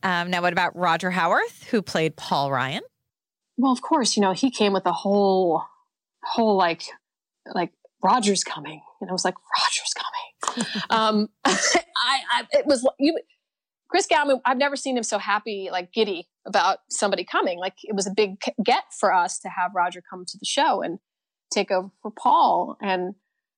Um, now, what about Roger Howarth, who played Paul Ryan? Well, of course, you know, he came with a whole, whole like, like Roger's coming. You know, it was like Roger's coming. um, I, I, it was you, Chris Galman. I've never seen him so happy, like giddy about somebody coming. Like it was a big get for us to have Roger come to the show and take over for Paul. And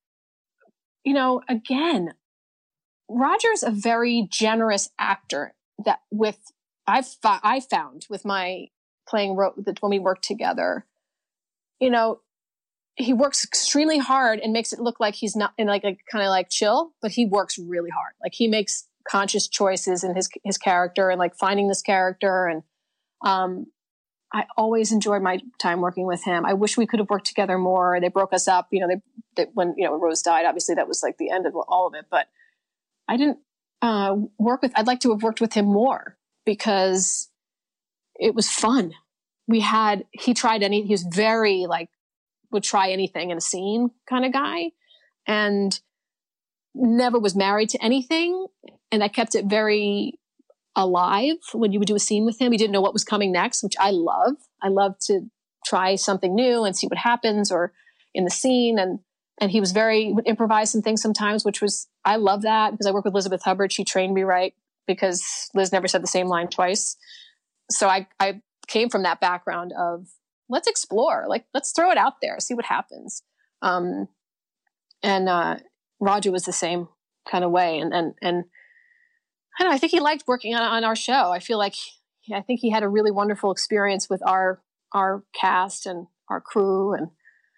you know, again, Roger's a very generous actor. That with I've I found with my playing that when we work together, you know, he works extremely hard and makes it look like he's not in like, like kind of like chill, but he works really hard. Like he makes conscious choices in his, his character and like finding this character. And, um, I always enjoyed my time working with him. I wish we could have worked together more. They broke us up, you know, they, they when, you know, Rose died, obviously that was like the end of all of it, but I didn't, uh, work with, I'd like to have worked with him more because it was fun. We had, he tried any, he was very like, would try anything in a scene kind of guy and never was married to anything. And I kept it very alive when you would do a scene with him. He didn't know what was coming next, which I love. I love to try something new and see what happens or in the scene. And, and he was very, would improvise some things sometimes, which was, I love that because I work with Elizabeth Hubbard. She trained me right because Liz never said the same line twice. So I, I came from that background of let's explore, like, let's throw it out there, see what happens. Um, and, uh, Roger was the same kind of way. And, and, and I don't know, I think he liked working on, on our show. I feel like, I think he had a really wonderful experience with our, our cast and our crew. And,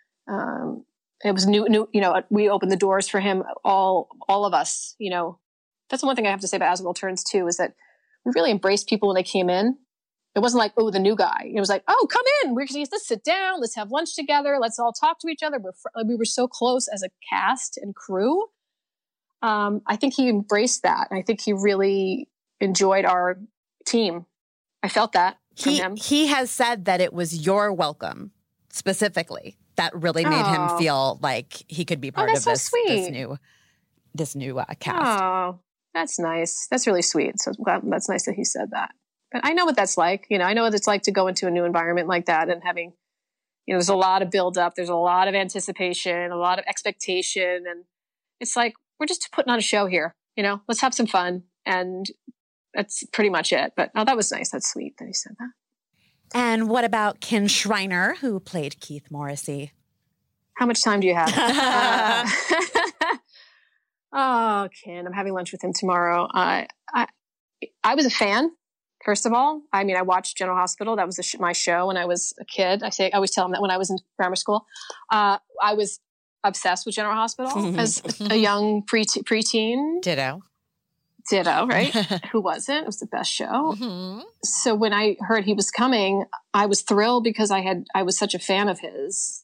um, it was new, new, you know, we opened the doors for him, all, all of us, you know. That's the one thing I have to say about As the World Turns too, is that we really embraced people when they came in. It wasn't like, oh, the new guy. It was like, oh, come in. We're just, let's sit down. Let's have lunch together. Let's all talk to each other. We're fr- we were so close as a cast and crew. Um, I think he embraced that. I think he really enjoyed our team. I felt that from he, him. He has said that it was your welcome specifically that really made Oh. him feel like he could be part that's of so this, this sweet. new this new uh, cast. Oh, that's nice. That's really sweet. So I'm glad, that's nice that he said that. But I know what that's like. You know, I know what it's like to go into a new environment like that and having, you know, there's a lot of build up. There's a lot of anticipation, a lot of expectation. And it's like, we're just putting on a show here, you know, let's have some fun. And that's pretty much it. But oh, that was nice. That's sweet that he said that. And what about Ken Schreiner, who played Keith Morrissey? How much time do you have? uh, oh, Ken, I'm having lunch with him tomorrow. Uh, I, I was a fan. First of all, I mean, I watched General Hospital. That was the sh- my show when I was a kid. I say, I always tell them that when I was in grammar school, uh, I was obsessed with General Hospital as a young pre preteen. Ditto. Ditto, right? Who wasn't? It was the best show. Mm-hmm. So when I heard he was coming, I was thrilled because I had, I was such a fan of his.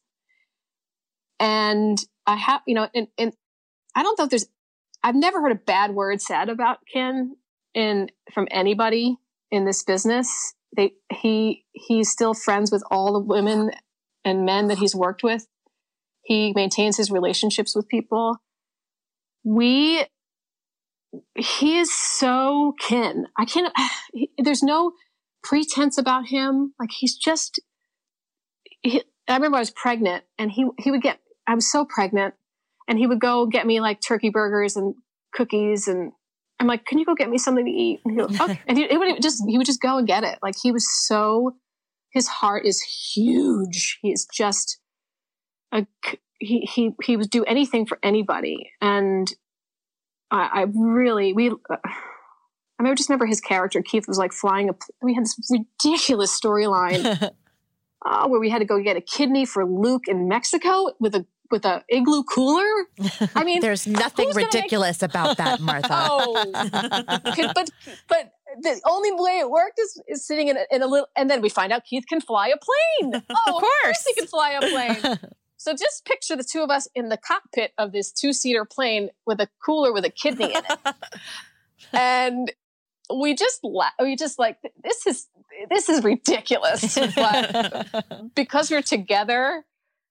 And I have, you know, and, and I don't know if there's, I've never heard a bad word said about Ken in, from anybody in this business. They, he, he's still friends with all the women and men that he's worked with. He maintains his relationships with people. We, he is so Ken. I can't, he, there's no pretense about him. Like he's just, he, I remember I was pregnant and he, he would get, I was so pregnant and he would go get me like turkey burgers and cookies. And I'm like, can you go get me something to eat? And he would, okay. And he, it would just, he would just go and get it. Like he was so, his heart is huge. He is just a, he, he, he would do anything for anybody. And I, I really, we, uh, I mean, I just remember his character. Keith was like flying a, we had this ridiculous storyline uh, where we had to go get a kidney for Luke in Mexico with a, with a igloo cooler. I mean, there's nothing ridiculous make... about that, Martha. Oh, but, but the only way it worked is, is sitting in a, in a little, and then we find out Keith can fly a plane. Oh, of course, of course he can fly a plane. So just picture the two of us in the cockpit of this two-seater plane with a cooler with a kidney in it. And we just, la- we just like, this is, this is ridiculous. But because we're together,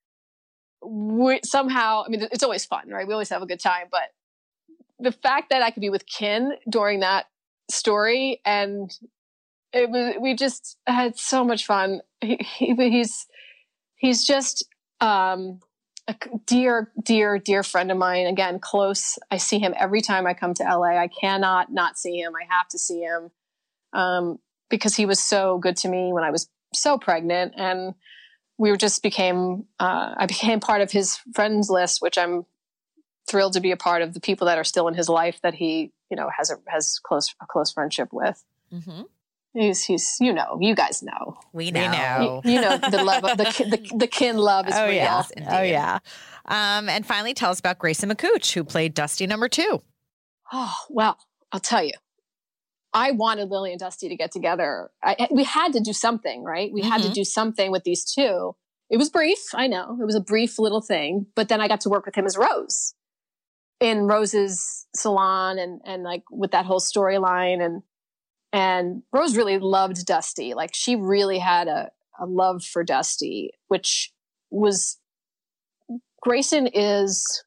we somehow, I mean, it's always fun, right? We always have a good time. But the fact that I could be with Ken during that story and it was, we just had so much fun. He, he he's, he's just, um, a dear, dear, dear friend of mine. Again, close. I see him every time I come to L A. I cannot not see him. I have to see him, um, because he was so good to me when I was so pregnant, and we were just became, uh, I became part of his friends list, which I'm thrilled to be a part of, the people that are still in his life that he, you know, has a, has close, a close friendship with. Mm-hmm. He's, he's, you know, you guys know. We know. We know. You, you know, the love, of, the, the, the kin love is oh, real. Yes, oh, yeah. Um, and finally, tell us about Grayson McCouch, who played Dusty number two. Oh, well, I'll tell you. I wanted Lily and Dusty to get together. I, we had to do something, right? We mm-hmm. had to do something with these two. It was brief. I know. It was a brief little thing. But then I got to work with him as Rose in Rose's salon and, and like with that whole storyline. And, and Rose really loved Dusty. Like she really had a, a love for Dusty, which was, Grayson is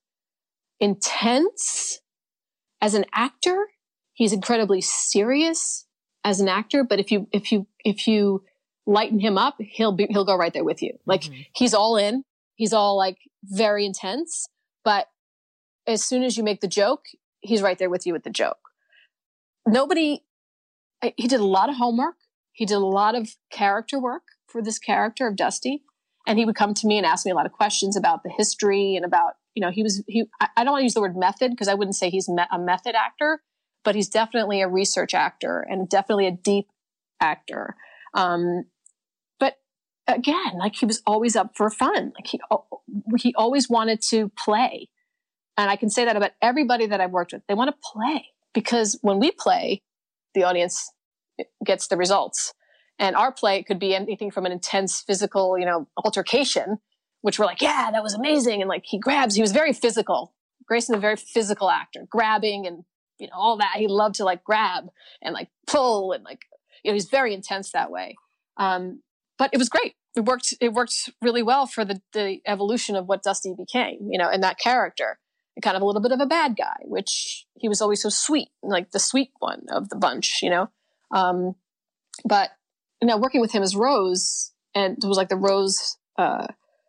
intense as an actor. He's incredibly serious as an actor, but if you, if you, if you lighten him up, he'll be, he'll go right there with you. Like mm-hmm. he's all in, he's all like very intense, but as soon as you make the joke, he's right there with you with the joke. Nobody, he did a lot of homework. He did a lot of character work for this character of Dusty. And he would come to me and ask me a lot of questions about the history and about, you know, he was, he, I don't want to use the word method because I wouldn't say he's a method actor, but he's definitely a research actor and definitely a deep actor. Um, but again, like he was always up for fun. Like he, he always wanted to play. And I can say that about everybody that I've worked with. They want to play because when we play, the audience gets the results. And our play could be anything from an intense physical, you know, altercation, which we're like, yeah, that was amazing. And like he grabs, he was very physical. Grayson's a very physical actor, grabbing and, you know, all that. He loved to like grab and like pull and like, you know, he's very intense that way. Um, but it was great. It worked, it worked really well for the, the evolution of what Dusty became, you know, and that character. And kind of a little bit of a bad guy, which he was always so sweet, like the sweet one of the bunch, you know? Um, but, you know, working with him as Rose, and it was like the Rose, uh,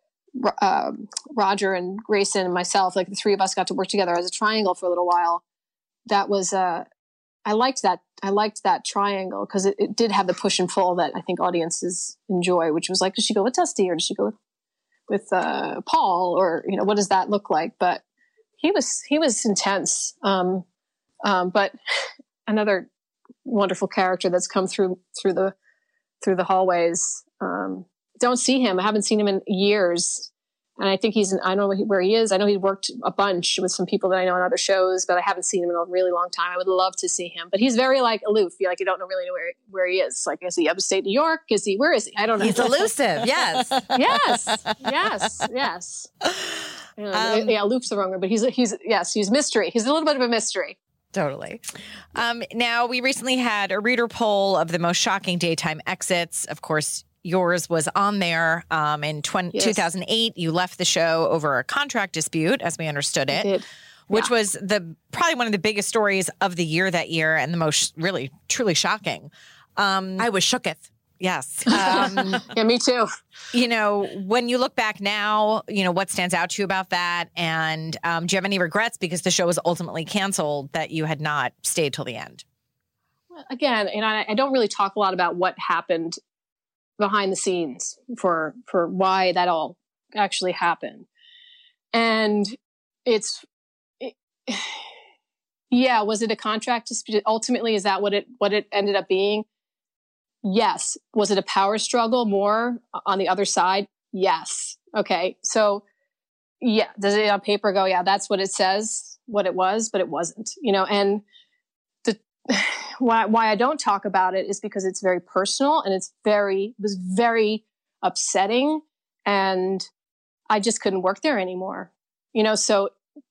uh, Roger and Grayson and myself, like the three of us got to work together as a triangle for a little while. That was, uh, I liked that. I liked that triangle because it, it did have the push and pull that I think audiences enjoy, which was like, does she go with Dusty or does she go with, with, uh, Paul, or, you know, what does that look like? But he was, he was intense. Um, um, but another wonderful character that's come through, through the, through the hallways. Um, don't see him. I haven't seen him in years. And I think he's in, I don't know where he is. I know he worked a bunch with some people that I know on other shows, but I haven't seen him in a really long time. I would love to see him, but he's very like aloof. You like, you don't know really know where, where he is. Like, is he upstate New York? Is he, where is he? I don't know. He's elusive. Yes. yes. Yes. Yes. Um, um, yeah. Aloof's the wrong word, but he's, he's, yes, he's mystery. He's a little bit of a mystery. Totally. Um, now, we recently had a reader poll of the most shocking daytime exits. Of course, yours was on there. Um, in twenty, yes. two thousand eight, you left the show over a contract dispute, as we understood it, did. which yeah. was the probably one of the biggest stories of the year that year and the most really, truly shocking. Um, I was shooketh. Yes. Um, yeah, me too. You know, when you look back now, you know, what stands out to you about that? And um, do you have any regrets because the show was ultimately canceled that you had not stayed till the end? Again, you know, I, I don't really talk a lot about what happened behind the scenes for, for why that all actually happened. And it's, it, yeah, was it a contract dispute? Ultimately, is that what it, what it ended up being? Yes. Was it a power struggle more on the other side? Yes. Okay. So yeah, does it on paper go, yeah, that's what it says, what it was, but it wasn't, you know, and the, why, why I don't talk about it is because it's very personal and it's very, it was very upsetting and I just couldn't work there anymore, you know? So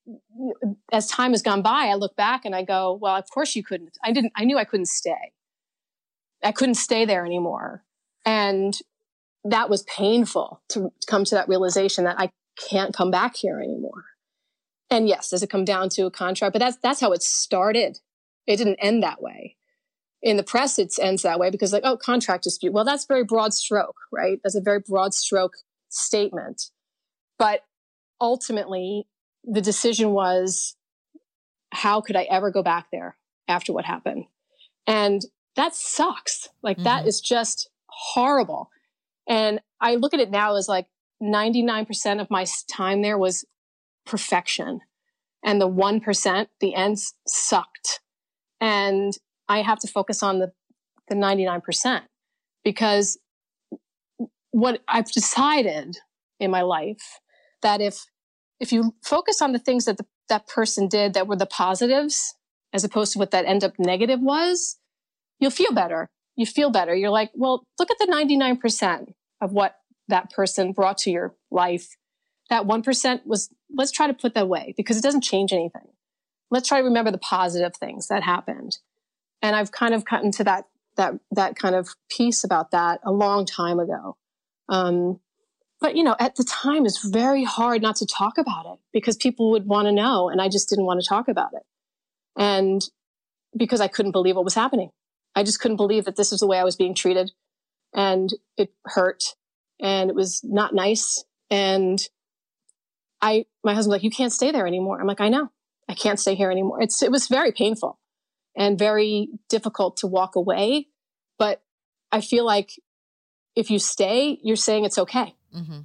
as time has gone by, I look back and I go, well, of course you couldn't, I didn't, I knew I couldn't stay. I couldn't stay there anymore. And that was painful to, to come to that realization that I can't come back here anymore. And yes, does it come down to a contract? But that's, that's how it started. It didn't end that way. in the press, it ends that way because like, oh, contract dispute. Well, that's very broad stroke, right? That's a very broad stroke statement. But ultimately, the decision was, how could I ever go back there after what happened? And that sucks. Like mm-hmm. that is just horrible. And I look at it now as like ninety-nine percent of my time there was perfection. And the one percent, the ends sucked. And I have to focus on the, the ninety-nine percent because what I've decided in my life that if, if you focus on the things that the, that person did that were the positives, as opposed to what that end up negative was, you'll feel better. You feel better. You're like, well, look at the ninety-nine percent of what that person brought to your life. That one percent was, let's try to put that away because it doesn't change anything. Let's try to remember the positive things that happened. And I've kind of gotten to that, that, that kind of piece about that a long time ago. Um, but you know, at the time it's very hard not to talk about it because people would want to know. And I just didn't want to talk about it. And because I couldn't believe what was happening. I just couldn't believe that this was the way I was being treated. And it hurt and it was not nice. And I, my husband's like, you can't stay there anymore. I'm like, I know, I can't stay here anymore. It's, it was very painful and very difficult to walk away. But I feel like if you stay, you're saying it's okay. Mm-hmm.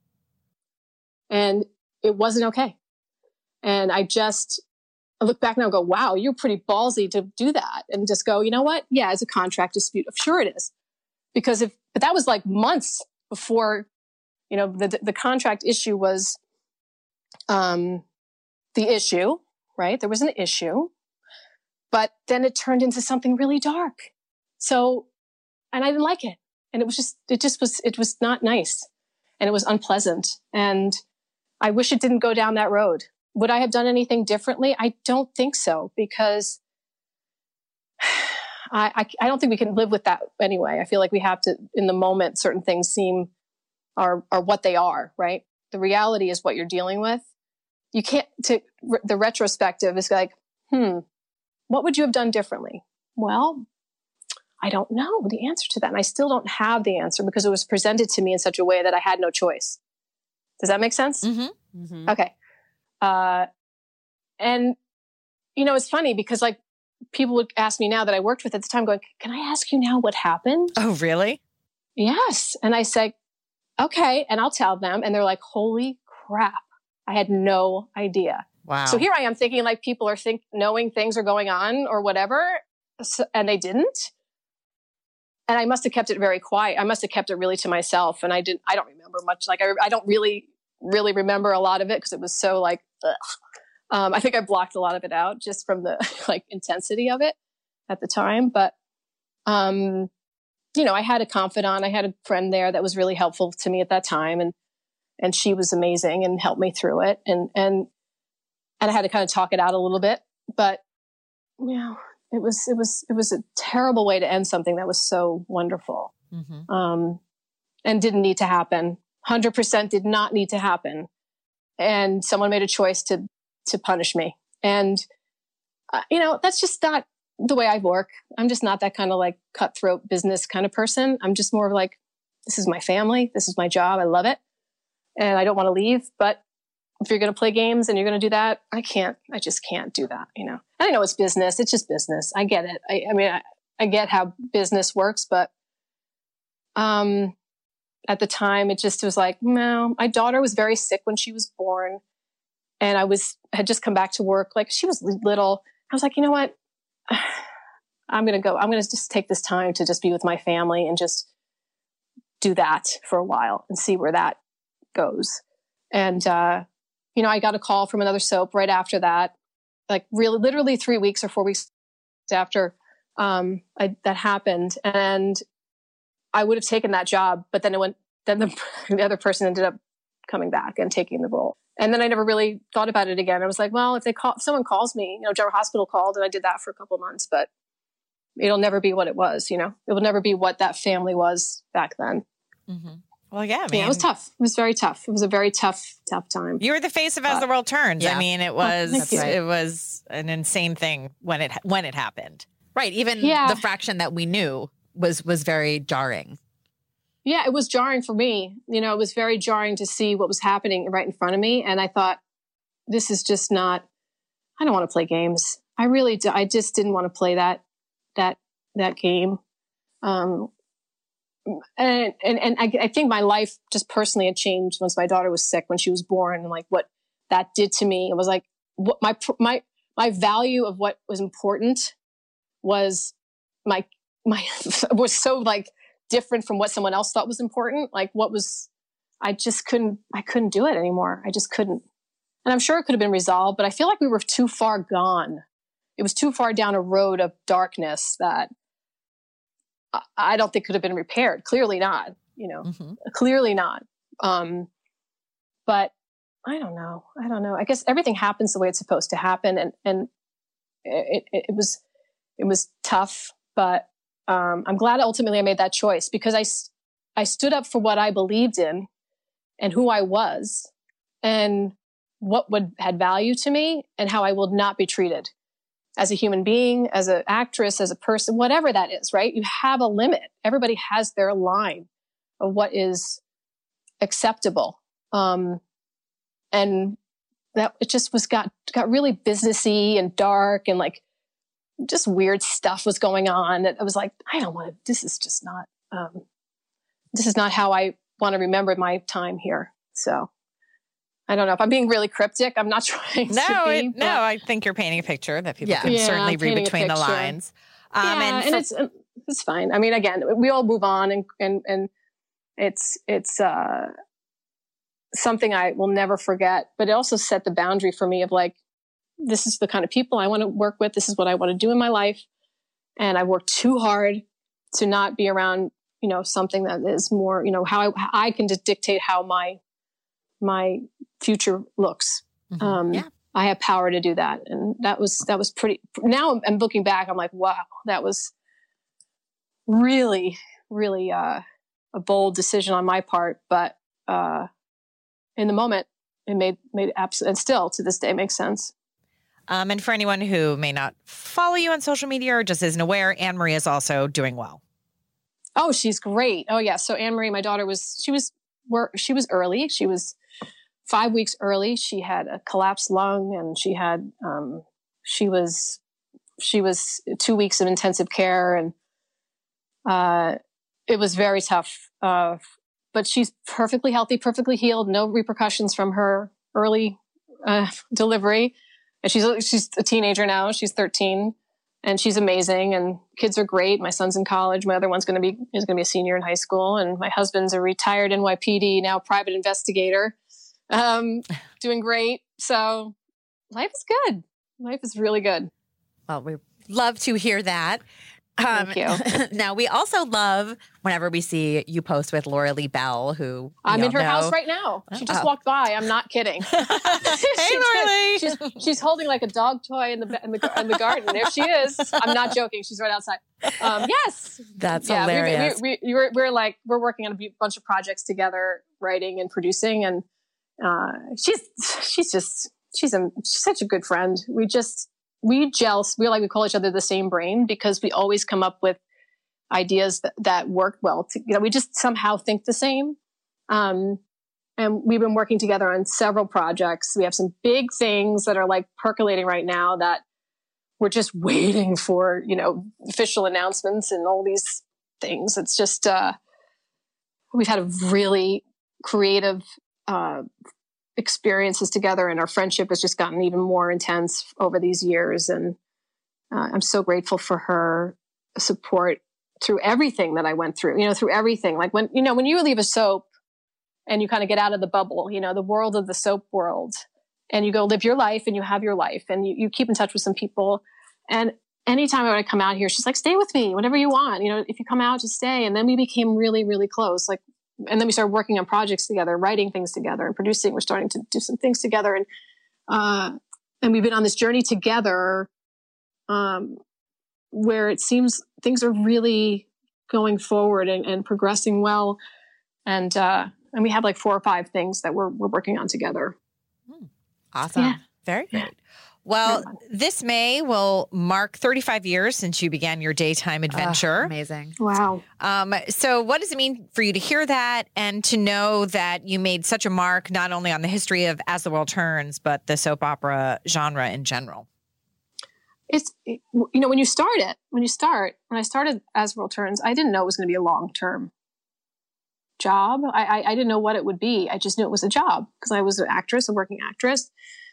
And it wasn't okay. And I just, I look back now and go, wow, you're pretty ballsy to do that. And just go, you know what? Yeah, it's a contract dispute. Sure it is. Because if, but that was like months before, you know, the, the contract issue was, um, the issue, right? There was an issue, but then it turned into something really dark. So, and I didn't like it. And it was just, it just was, it was not nice and it was unpleasant. And I wish it didn't go down that road. Would I have done anything differently? I don't think so because I, I, I don't think we can live with that anyway. I feel like we have to, in the moment, certain things seem are, are what they are, right? The reality is what you're dealing with. You can't, to, the retrospective is like, hmm, what would you have done differently? Well, I don't know the answer to that. And I still don't have the answer because it was presented to me in such a way that I had no choice. Does that make sense? Mm-hmm. Mm-hmm. Okay. Uh, and, you know, it's funny because like people would ask me now that I worked with at the time going, can I ask you now what happened? Oh, really? Yes. And I say, okay. And I'll tell them. And they're like, holy crap. I had no idea. Wow. So here I am thinking like people are think knowing things are going on or whatever. So, and they didn't. And I must have kept it very quiet. I must have kept it really to myself. And I didn't, I don't remember much. Like I, I don't really, really remember a lot of it because it was so like, ugh. Um, I think I blocked a lot of it out just from the like intensity of it at the time. But, um, you know, I had a confidant. I had a friend there that was really helpful to me at that time. And, and she was amazing and helped me through it. And, and, and I had to kind of talk it out a little bit, but you know, it was, it was, it was a terrible way to end something that was so wonderful. Mm-hmm. Um, and didn't need to happen. one hundred percent did not need to happen. And someone made a choice to, to punish me. And, uh, you know, that's just not the way I work. I'm just not that kind of like cutthroat business kind of person. I'm just more of like, this is my family. This is my job. I love it. And I don't want to leave, but if you're going to play games and you're going to do that, I can't, I just can't do that. You know, I know it's business. It's just business. I get it. I, I mean, I, I get how business works, but, um, at the time it just was like, no, my daughter was very sick when she was born and I was, had just come back to work. Like she was little. I was like, you know what? I'm going to go, I'm going to just take this time to just be with my family and just do that for a while and see where that goes. And, uh, you know, I got a call from another soap right after that, like really, literally three weeks or four weeks after, um, I, that happened. And I would have taken that job, but then it went, then the, the other person ended up coming back and taking the role. And then I never really thought about it again. I was like, well, if they call, if someone calls me, you know, General Hospital called and I did that for a couple of months, but it'll never be what it was, you know, it will never be what that family was back then. Mm-hmm. Well, yeah, I mean, yeah, it was tough. It was very tough. It was a very tough, tough time. You were the face of As the World Turns. Yeah. I mean, it was, oh, it was an insane thing when it, when it happened. Right. Even yeah. the fraction that we knew was was very jarring. Yeah, it was jarring for me. You know, it was very jarring to see what was happening right in front of me. And I thought, this is just not, I don't want to play games. I really do. I just didn't want to play that, that, that game. Um, and, and, and I, I think my life just personally had changed once my daughter was sick, when she was born, and like what that did to me. It was like what my, my, my value of what was important was my, my, was so like, different from what someone else thought was important. Like what was, I just couldn't, I couldn't do it anymore. I just couldn't. And I'm sure it could have been resolved, but I feel like we were too far gone. It was too far down a road of darkness that I, I don't think could have been repaired. Clearly not, you know, mm-hmm. clearly not. Um, but I don't know. I don't know. I guess everything happens the way it's supposed to happen. And, and it, it, it was, it was tough, but Um, I'm glad ultimately I made that choice, because I, I stood up for what I believed in and who I was and what would had value to me and how I will not be treated as a human being, as an actress, as a person, whatever that is, right? You have a limit. Everybody has their line of what is acceptable. Um, and that it just was got, got really businessy and dark, and like, just weird stuff was going on that I was like, I don't want to, this is just not, um, this is not how I want to remember my time here. So I don't know if I'm being really cryptic. I'm not trying no, to be. It, no, I think you're painting a picture that people yeah. can yeah, certainly read between the lines. Um, yeah, and, and for, it's, it's fine. I mean, again, we all move on, and, and, and it's, it's, uh, something I will never forget, but it also set the boundary for me of like, this is the kind of people I want to work with. This is what I want to do in my life. And I worked too hard to not be around, you know, something that is more, you know, how I, how I can just dictate how my, my future looks. Mm-hmm. Um, yeah. I have power to do that. And that was, that was pretty, now I'm, I'm looking back, I'm like, wow, that was really, really, uh, a bold decision on my part. But, uh, in the moment it made, made absolute, and still to this day makes sense. Um, and for anyone who may not follow you on social media or just isn't aware, Anne Marie is also doing well. Oh, she's great. Oh yeah. So Anne Marie, my daughter was, she was, she was early. She was five weeks early. She had a collapsed lung, and she had, um, she was, she was two weeks of intensive care, and, uh, it was very tough. Uh, but she's perfectly healthy, perfectly healed, no repercussions from her early, uh, delivery. And she's, she's a teenager now. She's thirteen, and she's amazing, and kids are great. My son's in college. My other one's going to be, is going to be a senior in high school. And my husband's a retired N Y P D, now private investigator, um, doing great. So life is good. Life is really good. Well, we love to hear that. Um, Thank you. Now, we also love whenever we see you post with Laura Lee Bell, who I'm in her know. house right now. She just oh. walked by. I'm not kidding. Hey, Laura Lee. She's, she's holding like a dog toy in the in the, in the garden. There she is. I'm not joking. She's right outside. Um, yes, that's yeah, hilarious. We, we, we, we're, we're like we're working on a bunch of projects together, writing and producing, and uh, she's she's just she's a she's such a good friend. We just. We gel, we like we call each other the same brain, because we always come up with ideas that, that work well. To, you know, we just somehow think the same. Um, and we've been working together on several projects. We have some big things that are like percolating right now that we're just waiting for, you know, official announcements and all these things. It's just, uh, we've had a really creative, uh, experiences together, and our friendship has just gotten even more intense over these years. And uh, I'm so grateful for her support through everything that I went through, you know, through everything. Like when, you know, when you leave a soap and you kind of get out of the bubble, you know, the world of the soap world, and you go live your life, and you have your life, and you, you keep in touch with some people. And anytime I would come out here, she's like, stay with me, whatever you want. You know, if you come out, just stay. And then we became really, really close. Like, and then we started working on projects together, writing things together, and producing. We're starting to do some things together. And, uh, and we've been on this journey together, um, where it seems things are really going forward and, and progressing well. And, uh, and we have like four or five things that we're, we're working on together. Awesome. Yeah. Very good. Yeah. Well, this May will mark thirty-five years since you began your daytime adventure. Oh, amazing. Wow. Um, so what does it mean for you to hear that and to know that you made such a mark, not only on the history of As the World Turns, but the soap opera genre in general? It's, you know, when you start it, when you start, when I started As the World Turns, I didn't know it was going to be a long-term job. I, I, I didn't know what it would be. I just knew it was a job because I was an actress, a working actress.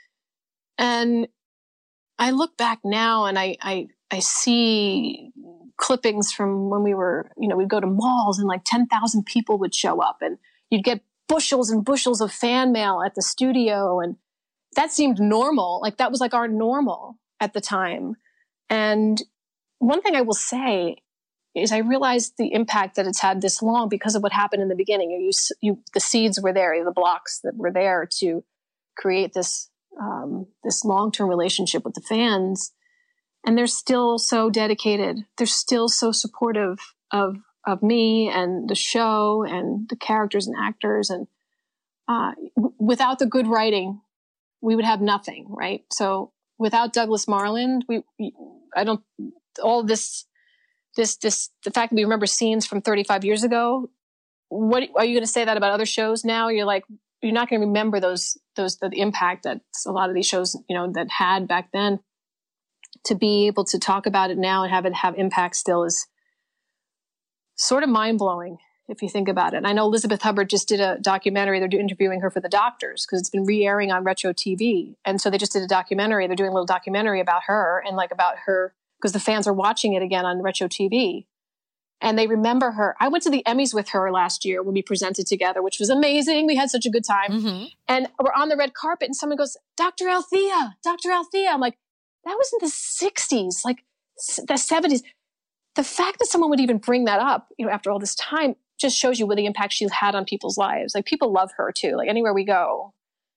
And I look back now and I, I, I see clippings from when we were, you know, we'd go to malls and like ten thousand people would show up and you'd get bushels and bushels of fan mail at the studio. And that seemed normal. Like that was like our normal at the time. And one thing I will say is I realized the impact that it's had this long because of what happened in the beginning. You, you, the seeds were there, the blocks that were there to create this Um, this long-term relationship with the fans, and they're still so dedicated. They're still so supportive of of me and the show and the characters and actors. And uh, w- without the good writing, we would have nothing, right? So without Douglas Marland, we, we I don't all this this this the fact that we remember scenes from thirty-five years ago. What are you going to say that about other shows now? You're like, you're not going to remember those, those, the impact that a lot of these shows, you know, that had back then. To be able to talk about it now and have it have impact still is sort of mind blowing if you think about it. And I know Elizabeth Hubbard just did a documentary. They're interviewing her for The Doctors because it's been re-airing on Retro T V. And so they just did a documentary. They're doing a little documentary about her and like about her because the fans are watching it again on Retro T V. And they remember her. I went to the Emmys with her last year when we presented together, which was amazing. We had such a good time. Mm-hmm. And we're on the red carpet and someone goes, Doctor Althea, Doctor Althea. I'm like, that was in the sixties, like the seventies. The fact that someone would even bring that up, you know, after all this time just shows you what the impact she had on people's lives. Like people love her too. Like anywhere we go,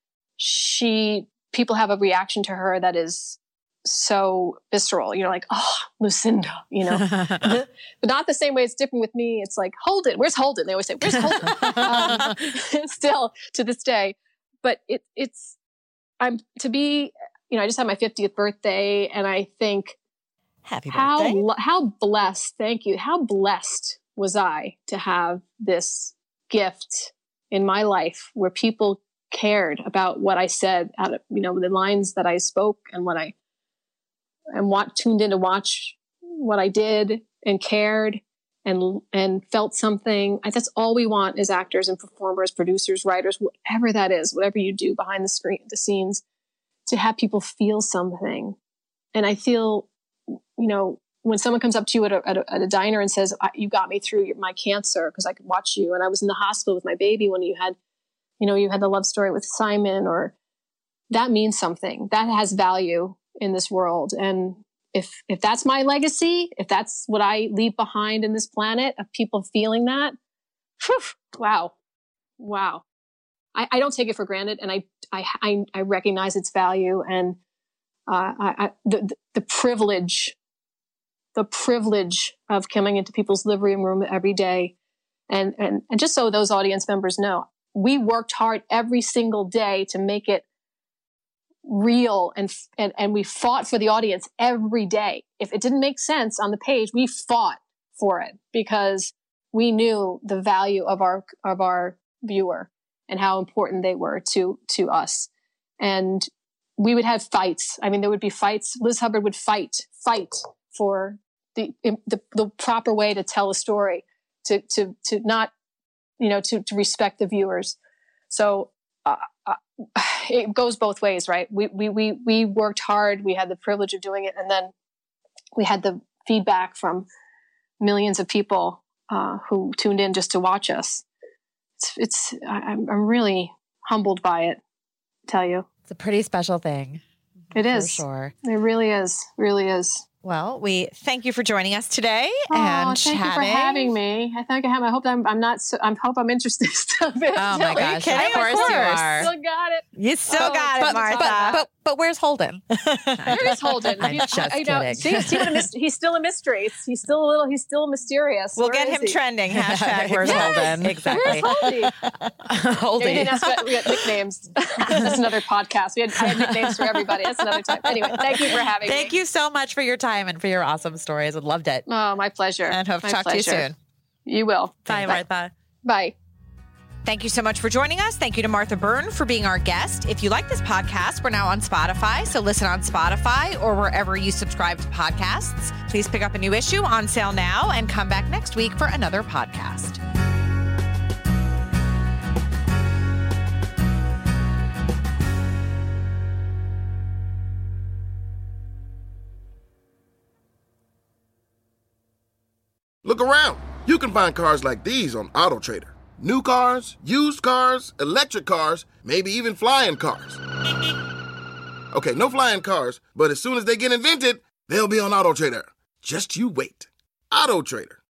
she, people have a reaction to her that is so visceral. You're like, oh, Lucinda, you know, but not the same way. It's different with me. It's like, Holden, where's Holden? They always say, where's Holden? um, still to this day, but it, it's, I'm to be, you know, I just had my fiftieth birthday and I think happy how, birthday. how blessed, thank you. How blessed was I to have this gift in my life where people cared about what I said out of, you know, the lines that I spoke and what I, and want, tuned in to watch what I did and cared and and felt something. I, that's all we want as actors and performers, producers, writers, whatever that is, whatever you do behind the screen, the scenes, to have people feel something. And I feel, you know, when someone comes up to you at a, at a, at a diner and says, you got me through my cancer because I could watch you. And I was in the hospital with my baby when you had, you know, you had the love story with Simon, or that means something. That has value in this world. And if if that's my legacy, if that's what I leave behind in this planet of people feeling that, whew, wow, wow. I, I don't take it for granted, and I I I recognize its value and uh, I, I, the the privilege, the privilege of coming into people's living room every day, and and and just so those audience members know, we worked hard every single day to make it real, and, and and we fought for the audience every day. If it didn't make sense on the page, we fought for it because we knew the value of our of our viewer and how important they were to to us. And we would have fights. I mean, there would be fights. Liz Hubbard would fight fight for the the, the proper way to tell a story, to to to not, you know, to to respect the viewers. So uh, uh, it goes both ways, right? We, we, we, we worked hard. We had the privilege of doing it. And then we had the feedback from millions of people uh, who tuned in just to watch us. It's, it's, I'm, I'm really humbled by it, I tell you. It's a pretty special thing. It is. For sure. It really is. Really is. Well, we thank you for joining us today oh, and thank chatting. you for having me. I think I have. I hope I'm. I'm not. So, I hope I'm interested. Still oh my gosh! Of course, of course you are. Still got it. You still oh, got it, but, Martha. But, but But where's Holden? Where is Holden? I'm He's- just I know- kidding. see, see what a mys- he's still a mystery. He's still a little. He's still mysterious. We'll Where get is him he? trending. Hashtag where's Yes. Holden? Exactly. Where's Holden? Holden. We didn't ask about, we got nicknames. That's another podcast. We had, I had nicknames for everybody. That's another time. Anyway, thank you for having Thank me. you so much for your time and for your awesome stories. I loved it. Oh, my pleasure. And hope to My talk pleasure. to you soon. You will. Bye, Martha. Bye. Thank you so much for joining us. Thank you to Martha Byrne for being our guest. If you like this podcast, we're now on Spotify, so listen on Spotify or wherever you subscribe to podcasts. Please pick up a new issue on sale now and come back next week for another podcast. Look around. You can find cars like these on AutoTrader. New cars, used cars, electric cars, maybe even flying cars. Okay, no flying cars, but as soon as they get invented, they'll be on AutoTrader. Just you wait. AutoTrader.